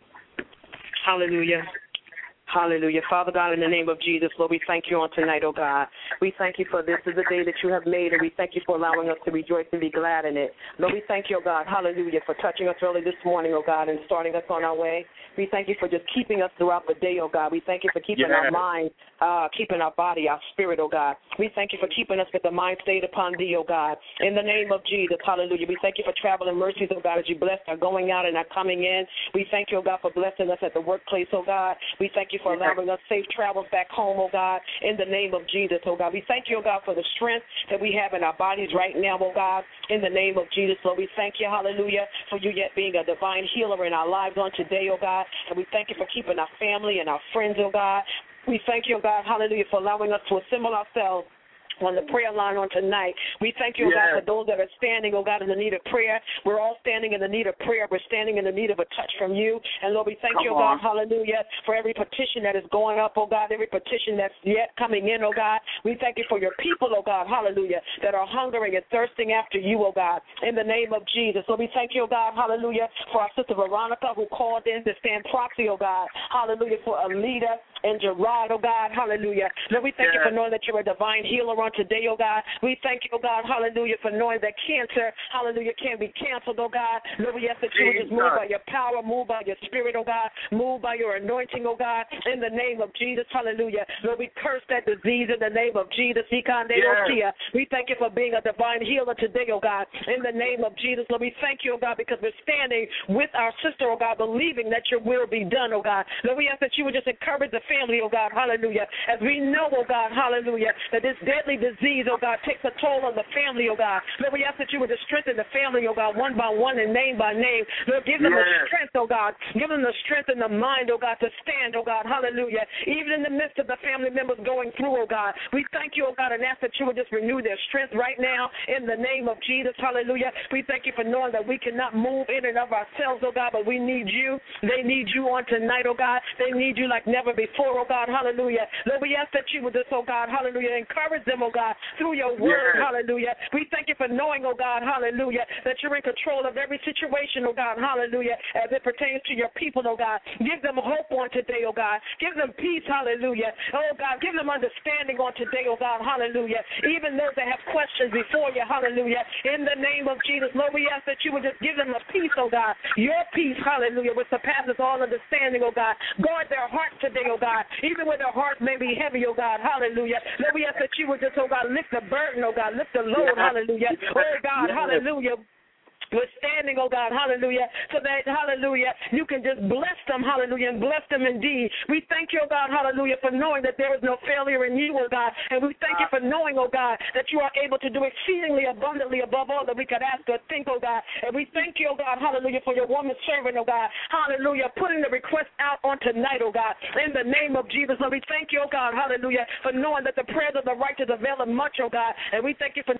Hallelujah. Hallelujah. Father God, in the name of Jesus, Lord, we thank you on tonight, oh God. We thank you for this is the day that you have made, and we thank you for allowing us to rejoice and be glad in it. Lord, we thank you, oh God, hallelujah, for touching us early this morning, oh God, and starting us on our way. We thank you for just keeping us throughout the day, oh God. We thank you for keeping yes. our mind, uh, keeping our body, our spirit, oh God. We thank you for keeping us with the mind stayed upon thee, oh God. In the name of Jesus, hallelujah. We thank you for traveling mercies, oh God, as you bless our going out and our coming in. We thank you, oh God, for blessing us at the workplace, oh God. We thank you for allowing us safe travels back home, oh God, in the name of Jesus, oh God. We thank you, oh God, for the strength that we have in our bodies right now, oh God, in the name of Jesus. Lord, we thank you, hallelujah, for you yet being a divine healer in our lives on today, oh God. And we thank you for keeping our family and our friends, oh God. We thank you, oh God, hallelujah, for allowing us to assemble ourselves on the prayer line on tonight. We thank you, oh yes. God, for those that are standing, oh God, in the need of prayer. We're all standing in the need of prayer. We're standing in the need of a touch from you. And, Lord, we thank Come you, oh God, hallelujah, for every petition that is going up, oh God, every petition that's yet coming in, oh God. We thank you for your people, oh God, hallelujah, that are hungering and thirsting after you, oh God, in the name of Jesus. So we thank you, oh God, hallelujah, for our sister Veronica who called in to stand proxy, oh God, hallelujah, for Alita and Gerard, oh God, hallelujah. Lord, we thank yes. you for knowing that you're a divine healer on today, oh God. We thank you, oh God, hallelujah, for knowing that cancer, hallelujah, can be canceled, oh God. Lord, we ask that you would just move by your power, move by your spirit, oh God, move by your anointing, oh God, in the name of Jesus, hallelujah. Lord, we curse that disease in the name of Jesus. Yes. We thank you for being a divine healer today, oh God, in the name of Jesus. Lord, we thank you, oh God, because we're standing with our sister, oh God, believing that your will be done, oh God. Lord, we ask that you would just encourage the family, oh God, hallelujah, as we know, oh God, hallelujah, that this deadly disease, oh God, takes a toll on the family, oh God. Lord, we ask that you would just strengthen the family, oh God, one by one and name by name. Lord, give them yes. the strength, oh God. Give them the strength and the mind, oh God, to stand, oh God, hallelujah. Even in the midst of the family members going through, oh God, we thank you, oh God, and ask that you would just renew their strength right now in the name of Jesus, hallelujah. We thank you for knowing that we cannot move in and of ourselves, oh God, but we need you. They need you on tonight, oh God. They need you like never before, oh God, hallelujah. Lord, we ask that you would just, oh God, hallelujah, encourage them, oh God, through your word, yes. hallelujah. We thank you for knowing, oh God, hallelujah, that you're in control of every situation, oh God, hallelujah, as it pertains to your people, oh God. Give them hope on today, oh God. Give them peace, hallelujah. Oh God, give them understanding on today, oh God, hallelujah. Even those that have questions before you, hallelujah. In the name of Jesus, Lord, we ask that you would just give them a peace, oh God. Your peace, hallelujah, which surpasses all understanding, oh God. Guard their hearts today, oh God. Even when their hearts may be heavy, oh God, hallelujah. Lord, we ask that you would just, oh God, lift the burden, oh God, lift the load, hallelujah. Oh God, hallelujah. We're standing, oh God, hallelujah, so that, hallelujah, you can just bless them, hallelujah, and bless them indeed. We thank you, oh God, hallelujah, for knowing that there is no failure in you, oh God, and we thank you for knowing, oh God, that you are able to do exceedingly abundantly above all that we could ask or think, oh God, and we thank you, oh God, hallelujah, for your woman servant, oh God, hallelujah, putting the request out on tonight, oh God, in the name of Jesus. Lord, we thank you, oh God, hallelujah, for knowing that the prayers of the righteous avail much, oh God, and we thank you for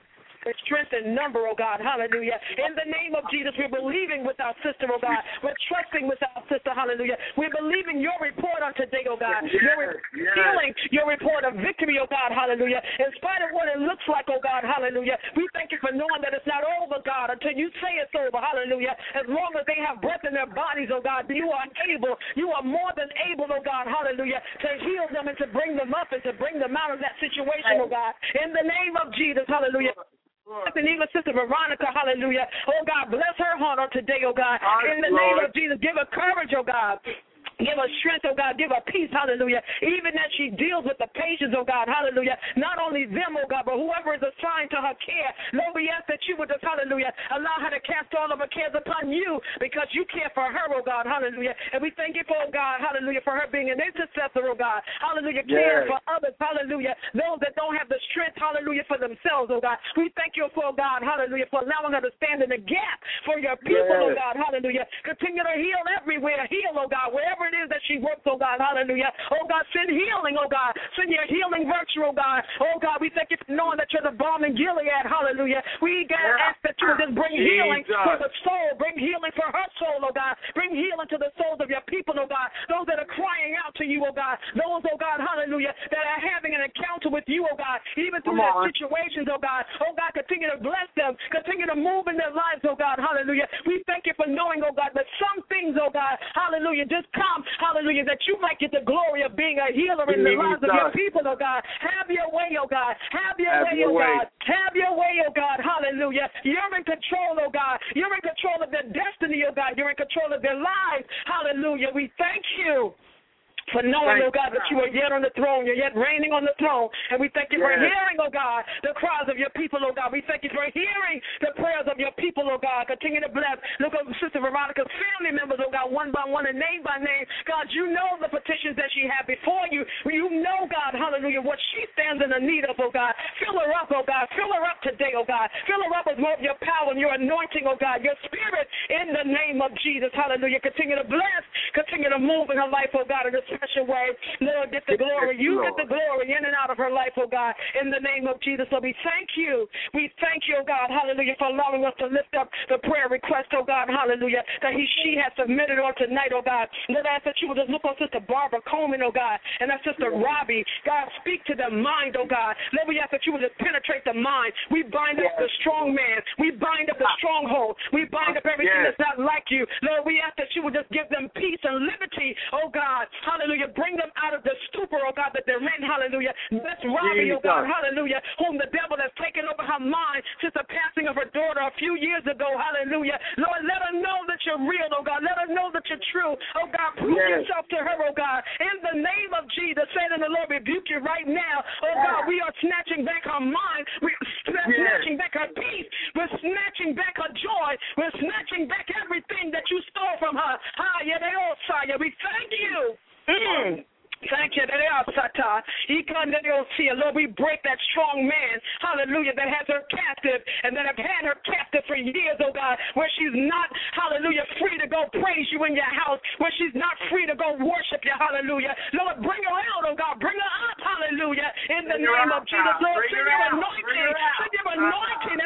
with strength and number, oh God, hallelujah. In the name of Jesus, we're believing with our sister, oh God. We're trusting with our sister, hallelujah. We're believing your report on today, oh God. Your re- yes. healing, your report of victory, oh God, hallelujah. In spite of what it looks like, oh God, hallelujah. We thank you for knowing that it's not over, God, until you say it's over, hallelujah. As long as they have breath in their bodies, oh God, you are able, you are more than able, oh God, hallelujah, to heal them and to bring them up and to bring them out of that situation, oh God. In the name of Jesus, hallelujah. And even Sister Veronica, hallelujah. Oh, God, bless her heart on today, oh, God. In the name of Jesus, give her courage, oh, God. Give her strength, oh God. Give her peace, hallelujah. Even as she deals with the patients, oh God, hallelujah. Not only them, oh God, but whoever is assigned to her care. Lord, we ask that you would just, hallelujah, allow her to cast all of her cares upon you because you care for her, oh God, hallelujah. And we thank you for, oh God, hallelujah, for her being an intercessor, oh God. Hallelujah, caring yes. for others, hallelujah. Those that don't have the strength, hallelujah, for themselves, oh God. We thank you for, oh God, hallelujah, for allowing her to stand in the gap for your people, yes. oh God, hallelujah. Continue to heal everywhere. Heal, oh God, wherever it is that she works, oh God, hallelujah. Oh God, send healing, oh God. Send your healing virtue, oh God. Oh God, we thank you for knowing that you're the balm in Gilead, hallelujah. We God, yeah. ask that you would just bring Jesus. healing for the soul, bring healing for her soul, oh God. Bring healing to the souls of your people, oh God. Those that are crying out to you, oh God. Those, oh God, hallelujah, that are having an encounter with you, oh God, even through their situations, oh God. Oh God, continue to bless them. Continue to move in their lives, oh God, hallelujah. We thank you for knowing, oh God, that some things, oh God, hallelujah, just come, hallelujah. Hallelujah, that you might get the glory of being a healer in the lives of your people, oh God. Have your way, oh God. Have your Have way, your oh way. God. Have your way, oh God. Hallelujah. You're in control, oh God. You're in control of their destiny, oh God. You're in control of their lives. Hallelujah. We thank you for knowing, oh God, that you are yet on the throne. You're yet reigning on the throne. And we thank you yes. for hearing, oh God, the cries of your people, oh God. We thank you for hearing the prayers of your people, oh God. Continue to bless. Look at Sister Veronica's family members, oh God, one by one and name by name. God, you know the petitions that she had before you. You know, God, hallelujah, what she stands in the need of, oh God. Fill her up, oh God. Fill her up today, oh God. Fill her up with more of your power and your anointing, oh God, your spirit in the name of Jesus. Hallelujah. Continue to bless. Continue to move in her life, oh God, in this special way. Lord, get the glory. You get the glory in and out of her life, oh God, in the name of Jesus. So we thank you. We thank you, oh God, hallelujah, for allowing us to lift up the prayer request, oh God, hallelujah, that he, she has submitted on tonight, oh God. Lord, I ask that you would just look on Sister Barbara Coleman, oh God, and our Sister Robbie. God, speak to the mind, oh God. Lord, we ask that you would just penetrate the mind. We bind up the strong man. We bind up the stronghold. We bind up everything yes. that's not like you. Lord, we ask that you would just give them peace and liberty, oh God, hallelujah. Bring them out of the stupor, oh God, that they're in, hallelujah. Bless Robbie, oh God, hallelujah, whom the devil has taken over her mind since the passing of her daughter a few years ago, hallelujah. Lord, let her know that you're real, oh God. Let her know that you're true, oh God. Prove yes. yourself to her, oh God. In the name of Jesus, Satan, the Lord rebuke you right now, oh God. We are snatching back her mind. We're snatching yes. back her peace. We're snatching back her joy. We're snatching back everything that you stole from her. We thank you. Mm. Thank you. Lord, we break that strong man, hallelujah, that has her captive and that have had her captive for years, oh God, where she's not, hallelujah, free to go praise you in your house, where she's not free to go worship you, hallelujah. Lord, bring her out, oh God, bring her up, hallelujah, in the bring name of Jesus. Lord, send your anointing, send your anointing,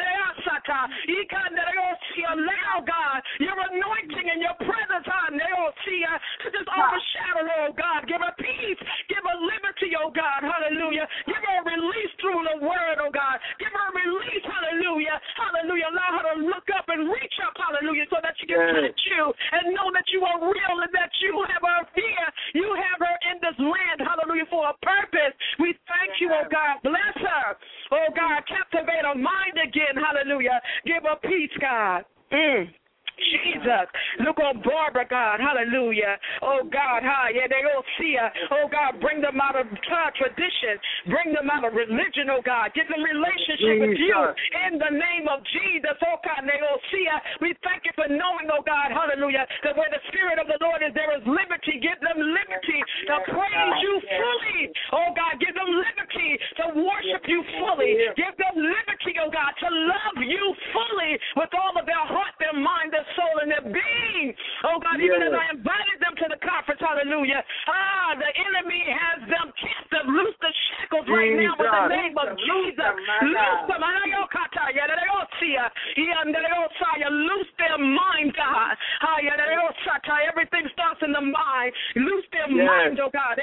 allow, God, your anointing and your presence, to just overshadow her, oh God. Give her peace. Give her liberty, oh God, hallelujah. Give her a release through the word, oh God. Give her a release, hallelujah, hallelujah. Allow her to look up and reach up, hallelujah, so that she can yes. touch you and know that you are real and that you have her here. You have her in this land, hallelujah, for a purpose. We thank you, oh God. Bless her, oh God. Captivate her mind again, hallelujah. Give her peace, God. Mm. Jesus. Look on Barbara, God. Hallelujah. Oh, God. Hi. Yeah, they all see her. Oh, God. Bring them out of uh, tradition. Bring them out of religion, oh, God. Give them relationship Jesus. with you in the name of Jesus. Oh, God. They all see her. We thank you for knowing, oh, God. Hallelujah. That where the Spirit of the Lord is, there is liberty. Give them liberty to praise you fully. Oh, God. Give them liberty to worship you fully. Give them liberty, oh, God, to love you fully with all of their heart, their mind, their soul, and their being. Oh, God, yes. even as I invited them to the conference, hallelujah, ah, the enemy has them captive. Loose the shackles shackles right now in the name of Jesus. Loose them. Loose their mind, God. Everything starts in the mind. Loose their yes. mind, oh God.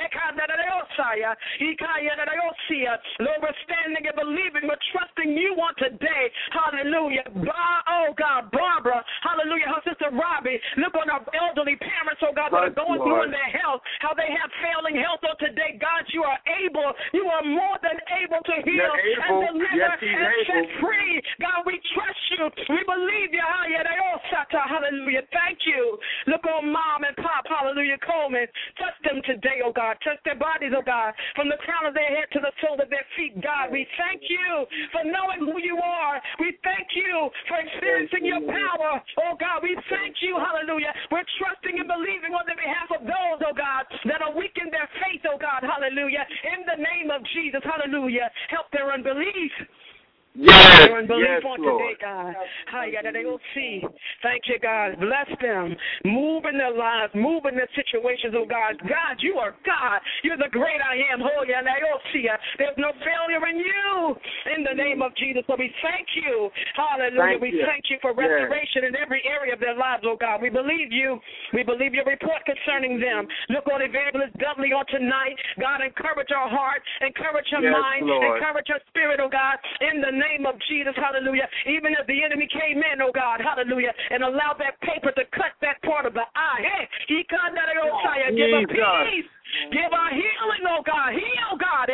Lord, we're standing and believing, we're trusting you on today. Hallelujah. Oh God, Barbara. Hallelujah. Her sister Robbie. Look on our elderly parents, oh God, that are going through in their health, how they have failing health on today. God, you are able. You are more than able to heal and deliver yes, and set free. God, we trust you. We believe you. Hallelujah. Thank you. Look on Mom and Pop. Hallelujah. Coleman. Touch them today, oh God. Touch their bodies, oh God, from the crown of their head to the sole of their feet. God, we thank you for knowing who you are. We thank you for experiencing your power. Oh God, we thank you. Hallelujah. We're trusting and believing on the behalf of those, oh God, that are weak in their faith, oh God. Hallelujah. In the name of Jesus. Hallelujah. Help their unbelief. Yes, unbelief yes, on Lord. today, God. They will see. Thank you, God. Bless them. Move in their lives. Move in their situations, oh God. God, you are God. You're the great I am. There's no failure in you. In the name of Jesus. So we thank you. Hallelujah. Thank we you. thank you for restoration yes. in every area of their lives, oh God. We believe you. We believe your report concerning them. Look on Evangelist Dudley on tonight. God, encourage our heart. Encourage her yes, mind. Lord. Encourage her spirit, oh God. In the name name of Jesus, hallelujah. Even if the enemy came in, oh God, hallelujah, and allowed that paper to cut that part of the eye, hey, he cut that, oh, give a peace. Give a healing, oh God. Heal, God.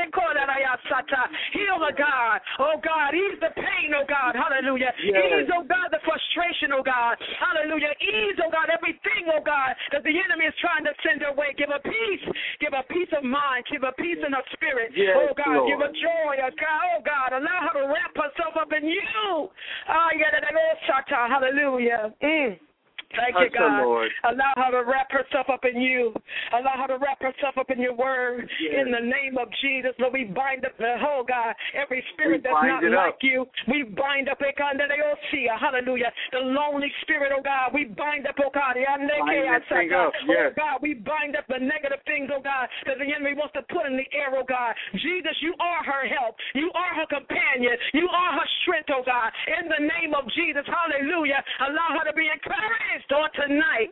Heal, oh God. Oh God, ease the pain, oh God. Hallelujah. Yes. Ease, oh God, the frustration, oh God. Hallelujah. Ease, oh God, everything, oh God, that the enemy is trying to send her way. Give a peace. Give a peace of mind. Give a peace in her spirit. Yes, oh God, Lord. give a joy, oh God. Oh God, allow her to wrap herself up in you. Ah, yeah, hallelujah. Mm. Thank you, God. Allow her to wrap herself up in you. Allow her to wrap herself up in your word. Yes. In the name of Jesus, Lord, we bind up the whole, God, every spirit that's not like up. you. We bind up, hallelujah, the lonely spirit, oh God. We bind up, oh God, up. Yes. oh God, we bind up the negative things, oh God, that the enemy wants to put in the air, oh God. Jesus, you are her help. You are her companion. You are her strength, oh God. In the name of Jesus, hallelujah, allow her to be encouraged on tonight.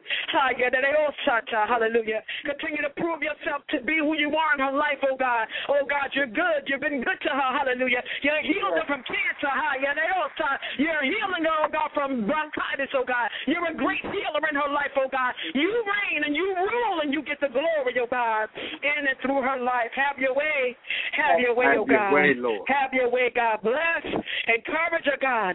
Hallelujah. Continue to prove yourself to be who you are in her life, oh God. Oh God, you're good. You've been good to her. Hallelujah. You're healed her from cancer. You're healing her, oh God, from bronchitis, oh God. You're a great healer in her life, oh God. You reign and you rule and you get the glory, oh God, in and through her life. Have your way. Have your way, oh God. Have your way, Lord. Have your way, God. Bless. Encourage her, God.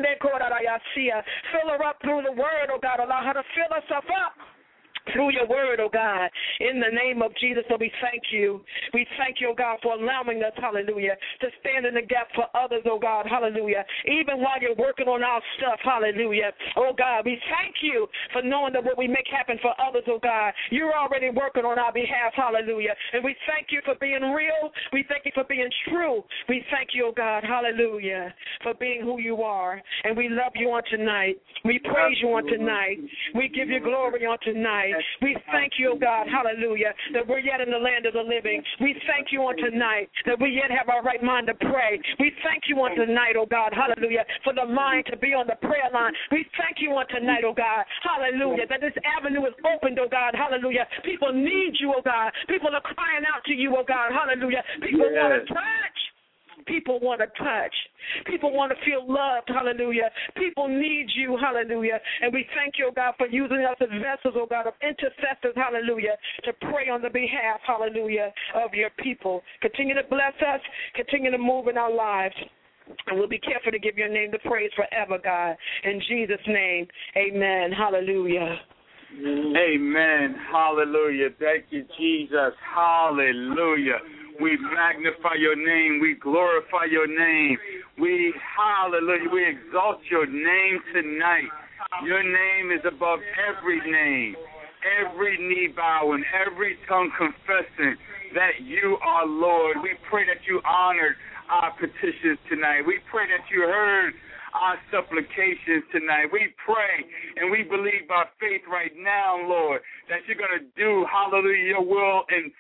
Fill her up through the word, oh God. Allow her to fill herself up through your word, oh God, in the name of Jesus. So we thank you. We thank you, oh God, for allowing us, hallelujah, to stand in the gap for others, oh God, hallelujah, even while you're working on our stuff, hallelujah. Oh God, we thank you for knowing that what we make happen for others, oh God, you're already working on our behalf, hallelujah. And we thank you for being real. We thank you for being true. We thank you, oh God, hallelujah, for being who you are. And we love you on tonight. We praise you on tonight. We give you glory on tonight. We thank you, oh God, hallelujah, that we're yet in the land of the living. We thank you on tonight that we yet have our right mind to pray. We thank you on tonight, oh God, hallelujah, for the mind to be on the prayer line. We thank you on tonight, oh God, hallelujah, that this avenue is opened, oh God, hallelujah. People need you, oh God. People are crying out to you, oh God, hallelujah. People yes. want to touch. People want to touch. People want to feel loved, hallelujah. People need you, hallelujah. And we thank you, oh God, for using us as vessels, oh God, of intercessors, hallelujah, to pray on the behalf, hallelujah, of your people. Continue to bless us. Continue to move in our lives. And we'll be careful to give your name the praise forever, God. In Jesus' name, amen. Hallelujah. Amen. Hallelujah. Thank you, Jesus. Hallelujah. We magnify your name. We glorify your name. We, hallelujah, we exalt your name tonight. Your name is above every name, every knee bowing, every tongue confessing that you are Lord. We pray that you honored our petitions tonight. We pray that you heard our supplications tonight. We pray and we believe by faith right now, Lord, that you're going to do, hallelujah, your will and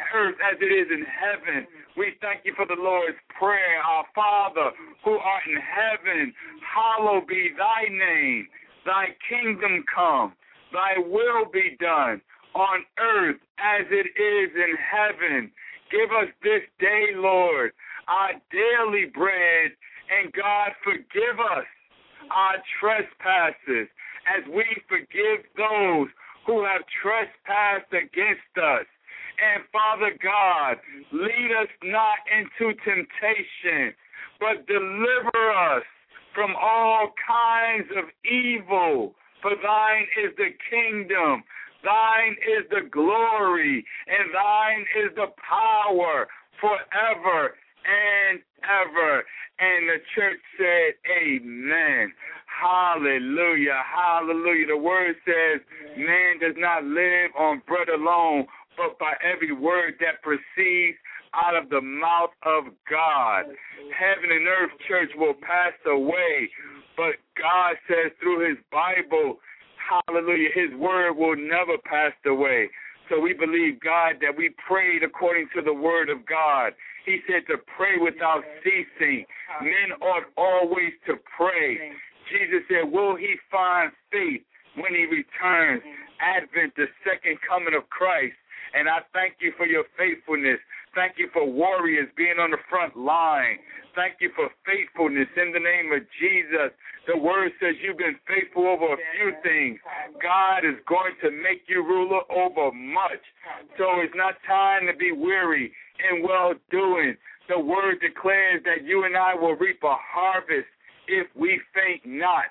earth as it is in heaven. We thank you for the Lord's Prayer. Our Father, who art in heaven, hallowed be thy name. Thy kingdom come. Thy will be done on earth as it is in heaven. Give us this day, Lord, our daily bread, and God, forgive us our trespasses as we forgive those who have trespassed against us. And Father God, lead us not into temptation, but deliver us from all kinds of evil. For thine is the kingdom, thine is the glory, and thine is the power forever and ever. And the church said, amen. Hallelujah, hallelujah. The word says, man does not live on bread alone, but by every word that proceeds out of the mouth of God. Heaven and earth, church, will pass away, but God says through his Bible, hallelujah, his word will never pass away. So we believe, God, that we prayed according to the word of God. He said to pray without ceasing. Men ought always to pray. Jesus said, will he find faith when he returns? Advent, the second coming of Christ. And I thank you for your faithfulness. Thank you for warriors being on the front line. Thank you for faithfulness in the name of Jesus. The word says you've been faithful over a few things. God is going to make you ruler over much. So it's not time to be weary in well-doing. The word declares that you and I will reap a harvest if we faint not.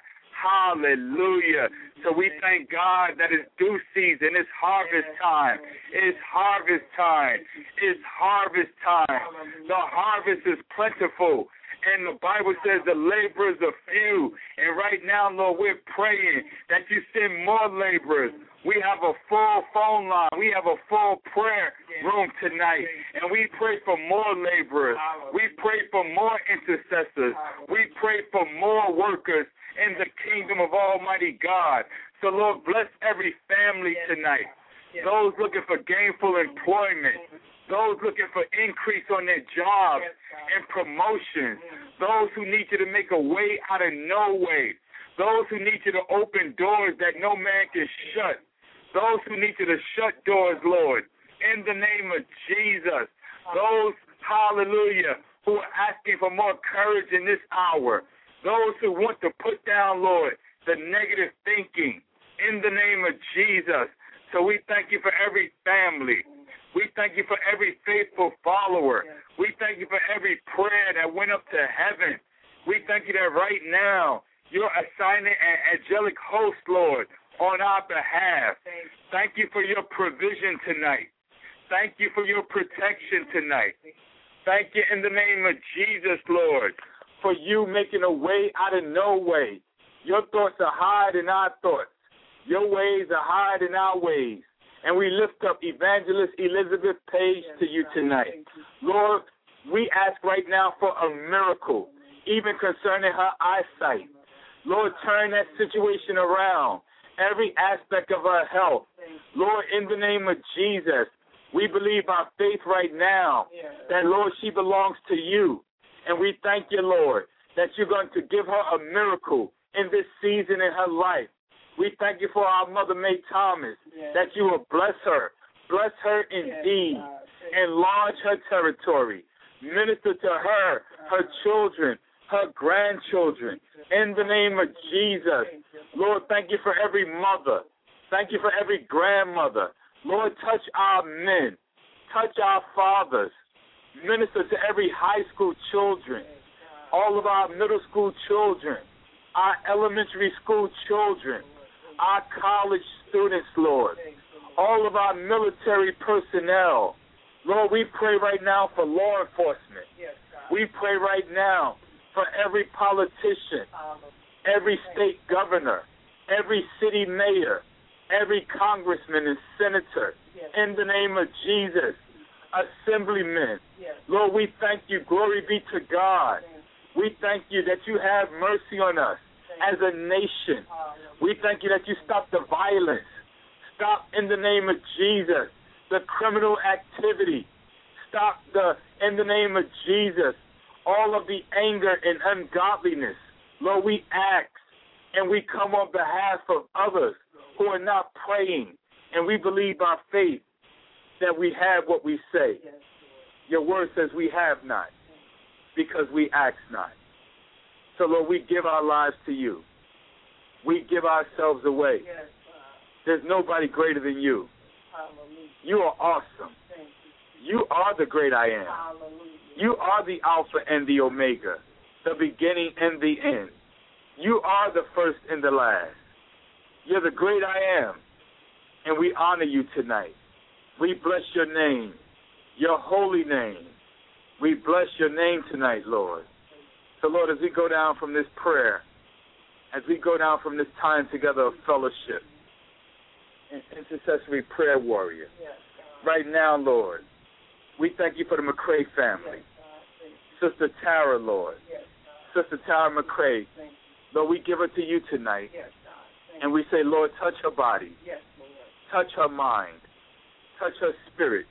Hallelujah. So we thank God that it's due season. It's harvest time. It's harvest time. It's harvest time. The harvest is plentiful. And the Bible says the laborers are few. And right now, Lord, we're praying that you send more laborers. We have a full phone line. We have a full prayer room tonight. And we pray for more laborers. We pray for more intercessors. We pray for more workers in the kingdom of Almighty God. So, Lord, bless every family tonight. Those looking for gainful employment. Those looking for increase on their jobs and promotion. Those who need you to make a way out of no way. Those who need you to open doors that no man can shut. Those who need you to shut doors, Lord, in the name of Jesus. Those, hallelujah, who are asking for more courage in this hour. Those who want to put down, Lord, the negative thinking in the name of Jesus. So we thank you for every family. We thank you for every faithful follower. We thank you for every prayer that went up to heaven. We thank you that right now you're assigning an angelic host, Lord, on our behalf. Thank you for your provision tonight. Thank you for your protection tonight. Thank you in the name of Jesus, Lord, for you making a way out of no way. Your thoughts are higher than our thoughts. Your ways are higher than our ways. And we lift up Evangelist Elizabeth Page to you tonight. Lord, we ask right now for a miracle, even concerning her eyesight. Lord, turn that situation around, every aspect of her health. Lord, in the name of Jesus, we believe by faith right now that, Lord, she belongs to you. And we thank you, Lord, that you're going to give her a miracle in this season in her life. We thank you for our mother, May Thomas, that you will bless her. Bless her indeed. Enlarge her territory. Minister to her, her children, her grandchildren. In the name of Jesus. Lord, thank you for every mother. Thank you for every grandmother. Lord, touch our men. Touch our fathers. Minister to every high school children, all of our middle school children, our elementary school children, our college students, Lord, all of our military personnel. Lord, we pray right now for law enforcement. We pray right now for every politician, every state governor, every city mayor, every congressman and senator, in the name of Jesus. Assemblymen. Lord, we thank you. Glory be to God. We thank you that you have mercy on us as a nation. We thank you that you stop the violence. Stop in the name of Jesus the criminal activity. Stop the, in the name of Jesus, all of the anger and ungodliness. Lord, we ask and we come on behalf of others who are not praying, and we believe by faith that we have what we say. Your word says we have not because we ask not. So, Lord, we give our lives to you. We give ourselves away. There's nobody greater than you. You are awesome. You are the great I am. You are the Alpha and the Omega, the beginning and the end. You are the first and the last. You're the great I am, and we honor you tonight. We bless your name, your holy name. We bless your name tonight, Lord. So, Lord, as we go down from this prayer, as we go down from this time together of fellowship, intercessory prayer warrior, right now, Lord, we thank you for the McCray family. Sister Tara, Lord. Sister Tara McCray, Lord, we give her to you tonight. And we say, Lord, touch her body. Touch her mind. Touch her spirit.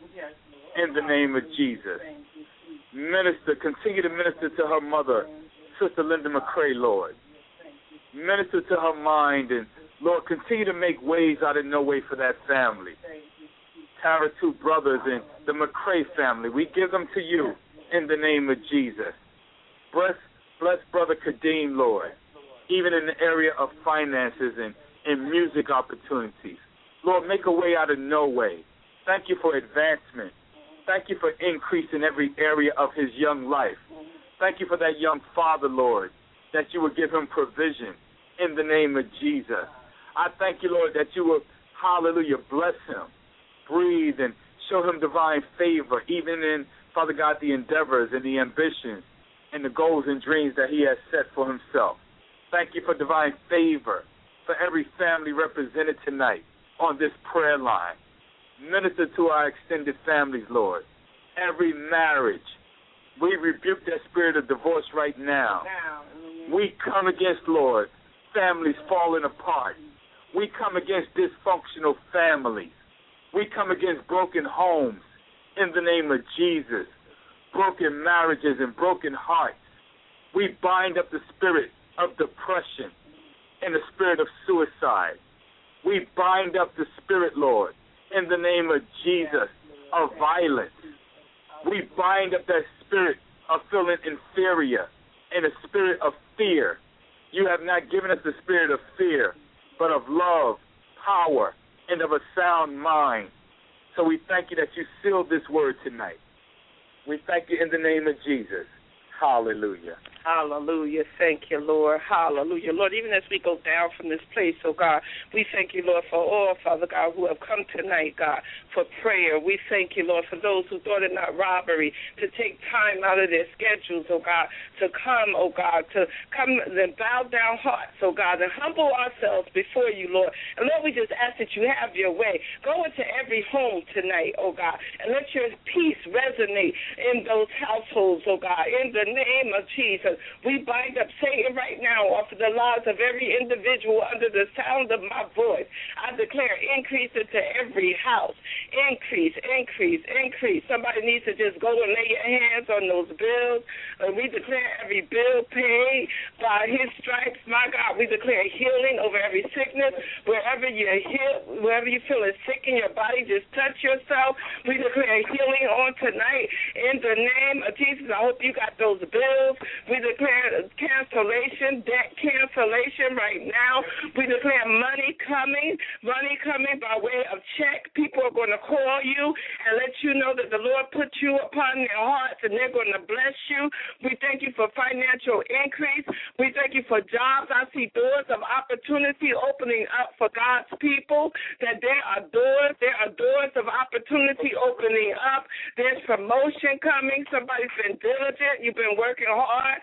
In the name of Jesus. Minister, continue to minister to her mother, Sister Linda McCray, Lord. Minister to her mind, and, Lord, continue to make ways out of no way for that family. Tara's two brothers and the McCray family, we give them to you in the name of Jesus. Bless, bless Brother Kadeem, Lord, even in the area of finances and, and music opportunities. Lord, make a way out of no way. Thank you for advancement. Thank you for increase in every area of his young life. Thank you for that young father, Lord, that you would give him provision in the name of Jesus. I thank you, Lord, that you will, hallelujah, bless him, breathe, and show him divine favor, even in, Father God, the endeavors and the ambitions and the goals and dreams that he has set for himself. Thank you for divine favor for every family represented tonight on this prayer line. Minister to our extended families, Lord. Every marriage, we rebuke that spirit of divorce right now. We come against, Lord, families falling apart. We come against dysfunctional families. We come against broken homes in the name of Jesus, broken marriages and broken hearts. We bind up the spirit of depression and the spirit of suicide. We bind up the spirit, Lord, in the name of Jesus, of violence. We bind up that spirit of feeling inferior and the spirit of fear. You have not given us the spirit of fear, but of love, power, and of a sound mind. So we thank you that you sealed this word tonight. We thank you in the name of Jesus. Hallelujah. Hallelujah. Thank you, Lord. Hallelujah. Lord, even as we go down from this place, oh God, we thank you, Lord, for all, Father God, who have come tonight, God, for prayer. We thank you, Lord, for those who thought it not robbery to take time out of their schedules, oh God, to come, oh God, to come and bow down hearts, oh God, and humble ourselves before you, Lord. And Lord, we just ask that you have your way. Go into every home tonight, oh God, and let your peace resonate in those households, oh God, in the name of Jesus. We bind up Satan right now off of the lives of every individual under the sound of my voice. I declare increase into every house. Increase, increase, increase. Somebody needs to just go and lay your hands on those bills. And we declare every bill paid by his stripes. My God, we declare healing over every sickness. Wherever you're healed, wherever you feel is sick in your body, just touch yourself. We declare healing on tonight in the name of Jesus. I hope you got those bills. We declare cancellation, debt cancellation right now. We declare money coming, money coming by way of check. People are going to call you and let you know that the Lord put you upon their hearts and they're going to bless you. We thank you for financial increase. We thank you for jobs. I see doors of opportunity opening up for God's people, that there are doors, there are doors of opportunity opening up. There's promotion coming. Somebody's been diligent. You've been working hard.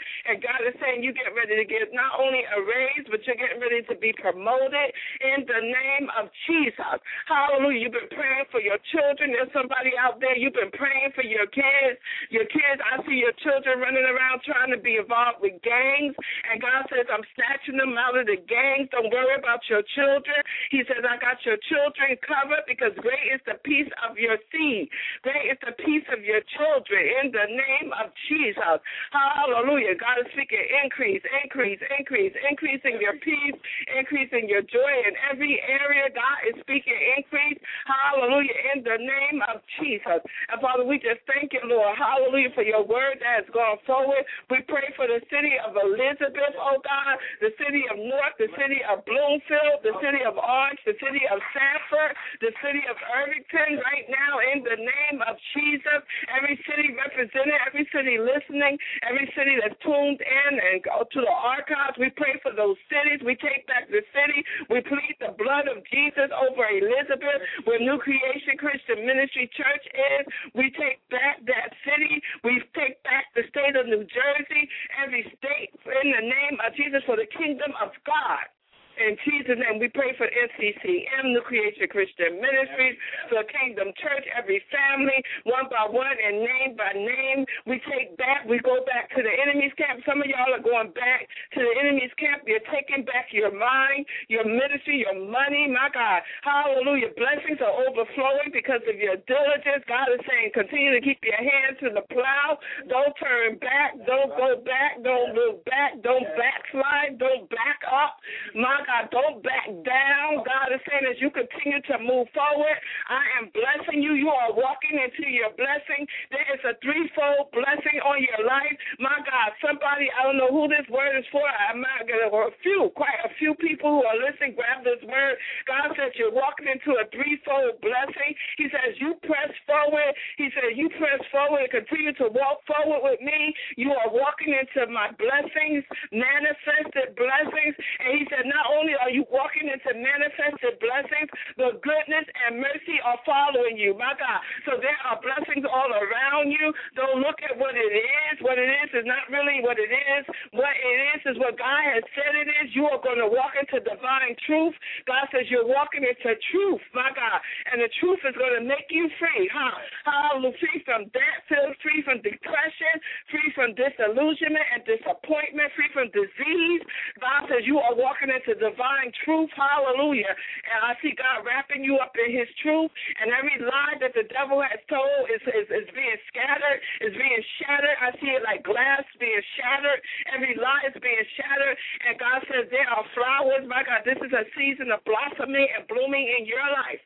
And God is saying you get ready to get not only a raise, but you're getting ready to be promoted in the name of Jesus. Hallelujah. You've been praying for your children. There's somebody out there. You've been praying for your kids. Your kids, I see your children running around trying to be involved with gangs. And God says, I'm snatching them out of the gangs. Don't worry about your children. He says, I got your children covered because great is the peace of your seed. Great is the peace of your children in the name of Jesus. Hallelujah. God is speaking increase, increase, increase, increasing your peace, increasing your joy in every area. God is speaking increase. Hallelujah. In the name of Jesus. And Father, we just thank you, Lord. Hallelujah, for your word that has gone forward. We pray for the city of Elizabeth, oh God, the city of North, the city of Bloomfield, the city of Orange, the city of Sanford, the city of Irvington, right now in the name of Jesus. Every city represented, every city listening, every city that's tuned in and go to the archives, we pray for those cities. We take back the city. We plead the blood of Jesus over Elizabeth, where New Creation Christian Ministry Church is. We take back that city. We take back the state of New Jersey, every state in the name of Jesus for the kingdom of God. In Jesus' name, we pray for N C C M, New Creation Christian Ministries, for Kingdom Church, every family, one by one and name by name. We take back, we go back to the enemy's camp. Some of y'all are going back to the enemy's camp. You're taking back your mind, your ministry, your money. My God, hallelujah. Blessings are overflowing because of your diligence. God is saying, continue to keep your hands to the plow. Don't turn back. Don't go back. Don't look back. Don't backslide. Don't back up. My God, don't back down. God is saying as you continue to move forward, I am blessing you. You are walking into your blessing. There is a threefold blessing on your life. My God, somebody, I don't know who this word is for. I'm not going to, a few, quite a few people who are listening, grab this word. God says you're walking into a threefold blessing. He says you press forward. He says you press forward and continue to walk forward with me. You are walking into my blessings, manifested blessings. And he said not only are you walking into manifested blessings, but goodness and mercy are following you, my God. So there are blessings all around you. Don't look at what it is. What it is is not really what it is. What it is is what God has said it is. You are going to walk into divine truth. God says you're walking into truth, my God. And the truth is going to make you free, huh? Hallelujah. Free from debt, free from depression, free from disillusionment and disappointment, free from disease. God says you are walking into divine truth. Hallelujah. And I see God wrapping you up in his truth, and every lie that the devil has told is, is, is being scattered, is being shattered. I see it like glass being shattered. Every lie is being shattered, and God says there are flowers. My God, this is a season of blossoming and blooming in your life.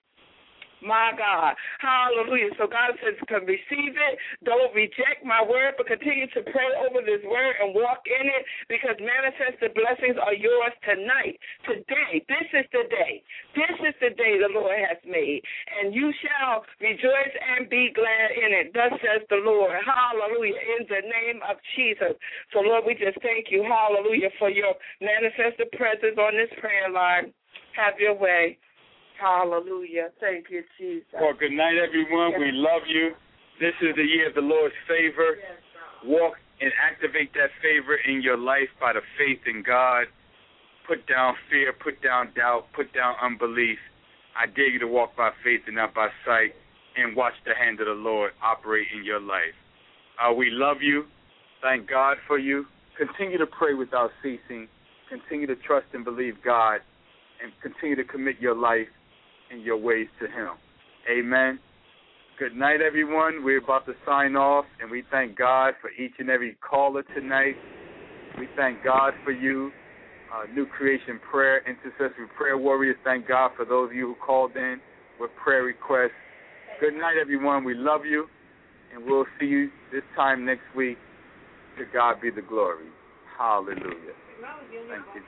My God. Hallelujah. So God says, can receive it. Don't reject my word, but continue to pray over this word and walk in it, because manifested blessings are yours tonight. Today. This is the day. This is the day the Lord has made. And you shall rejoice and be glad in it. Thus says the Lord. Hallelujah. In the name of Jesus. So, Lord, we just thank you. Hallelujah. For your manifested presence on this prayer line. Have your way. Hallelujah. Thank you, Jesus. Well, good night, everyone. Yes. We love you. This is the year of the Lord's favor. Yes, walk and activate that favor in your life by the faith in God. Put down fear, put down doubt, put down unbelief. I dare you to walk by faith and not by sight, and watch the hand of the Lord operate in your life. Uh, we love you. Thank God for you. Continue to pray without ceasing. Continue to trust and believe God, and continue to commit your life and your ways to him. Amen. Good night, everyone. We're about to sign off, and we thank God for each and every caller tonight. We thank God for you, uh, New Creation Prayer, Intercessory Prayer Warriors. Thank God for those of you who called in with prayer requests. Good night, everyone. We love you, and we'll see you this time next week. To God be the glory. Hallelujah. Thank you,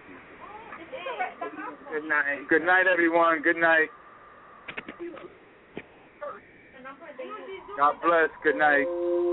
Jesus. Good night. Good night, everyone. Good night. God bless. Good night.